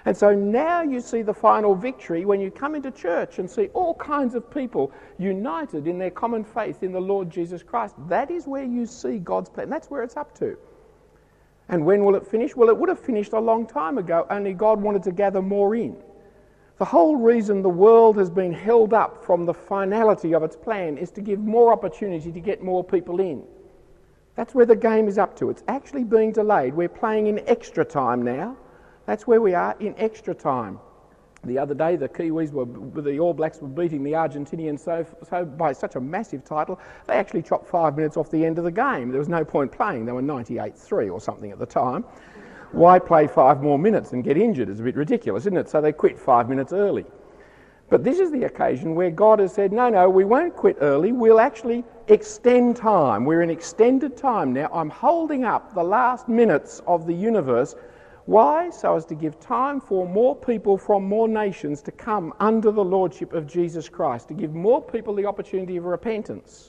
And so now you see the final victory when you come into church and see all kinds of people united in their common faith in the Lord Jesus Christ. That is where you see God's plan. That's where it's up to. And when will it finish? Well, it would have finished a long time ago, only God wanted to gather more in. The whole reason the world has been held up from the finality of its plan is to give more opportunity to get more people in. That's where the game is up to. It's actually being delayed. We're playing in extra time now. That's where we are, in extra time. The other day, the All Blacks were beating the Argentinians so by such a massive title, they actually chopped 5 minutes off the end of the game. There was no point playing. They were 98-3 or something at the time. Why play 5 more minutes and get injured? It's a bit ridiculous, isn't it? So they quit 5 minutes early. But this is the occasion where God has said, no, we won't quit early. We'll actually extend time. We're in extended time now. I'm holding up the last minutes of the universe. Why? So as to give time for more people from more nations to come under the lordship of Jesus Christ, to give more people the opportunity of repentance.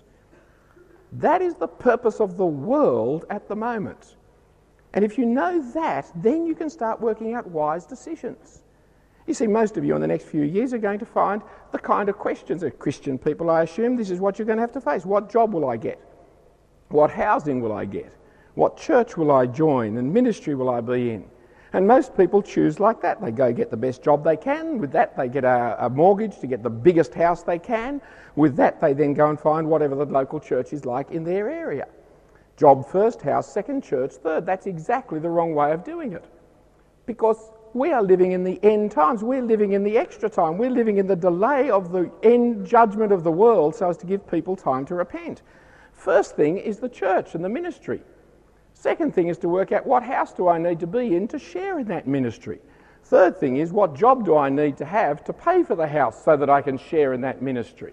That is the purpose of the world at the moment. And if you know that, then you can start working out wise decisions. You see, most of you in the next few years are going to find the kind of questions of Christian people, I assume, this is what you're going to have to face. What job will I get? What housing will I get? What church will I join and ministry will I be in? And most people choose like that. They go get the best job they can. With that, they get a mortgage to get the biggest house they can. With that, they then go and find whatever the local church is like in their area. Job first, house second, church third. That's exactly the wrong way of doing it. Because we are living in the end times. We're living in the extra time. We're living in the delay of the end judgment of the world so as to give people time to repent. First thing is the church and the ministry. Second thing is to work out what house do I need to be in to share in that ministry. Third thing is what job do I need to have to pay for the house so that I can share in that ministry.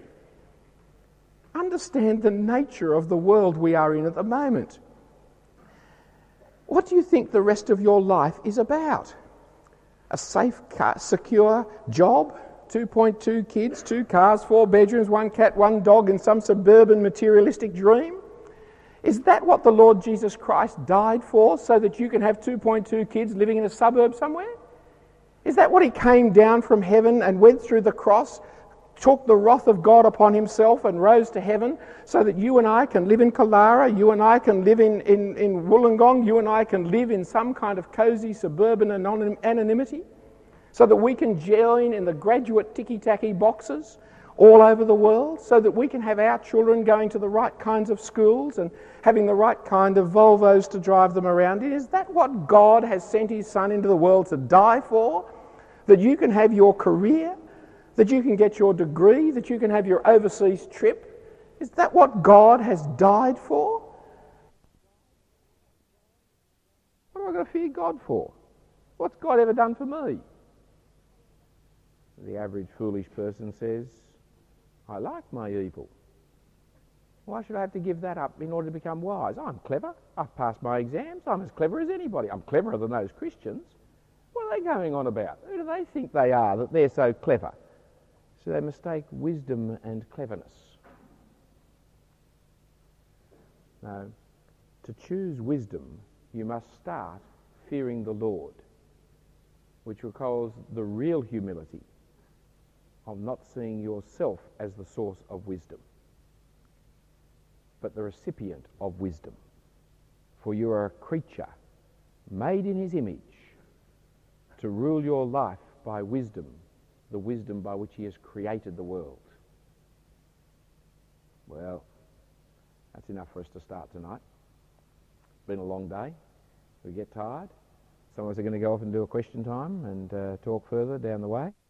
Understand the nature of the world we are in at the moment. What do you think the rest of your life is about? A safe, secure job, 2.2 kids, 2 cars, 4 bedrooms, 1 cat, 1 dog in some suburban materialistic dream? Is that what the Lord Jesus Christ died for, so that you can have 2.2 kids living in a suburb somewhere? Is that what he came down from heaven and went through the cross, took the wrath of God upon himself and rose to heaven so that you and I can live in Kalara, you and I can live in Wollongong, you and I can live in some kind of cosy suburban anonymity, so that we can join in the graduate ticky-tacky boxes all over the world, so that we can have our children going to the right kinds of schools and having the right kind of Volvos to drive them around in? Is that what God has sent his Son into the world to die for? That you can have your career, that you can get your degree, that you can have your overseas trip? Is that what God has died for? What am I going to fear God for? What's God ever done for me? The average foolish person says, I like my evil. Why should I have to give that up in order to become wise? I'm clever. I've passed my exams. I'm as clever as anybody. I'm cleverer than those Christians. What are they going on about? Who do they think they are that they're so clever? So they mistake wisdom and cleverness. No. To choose wisdom, you must start fearing the Lord, which requires the real humility of not seeing yourself as the source of wisdom, but the recipient of wisdom. For you are a creature made in his image to rule your life by wisdom, the wisdom by which he has created the world. Well, that's enough for us to start tonight. It's been a long day. We get tired. Some of us are going to go off and do a question time and talk further down the way.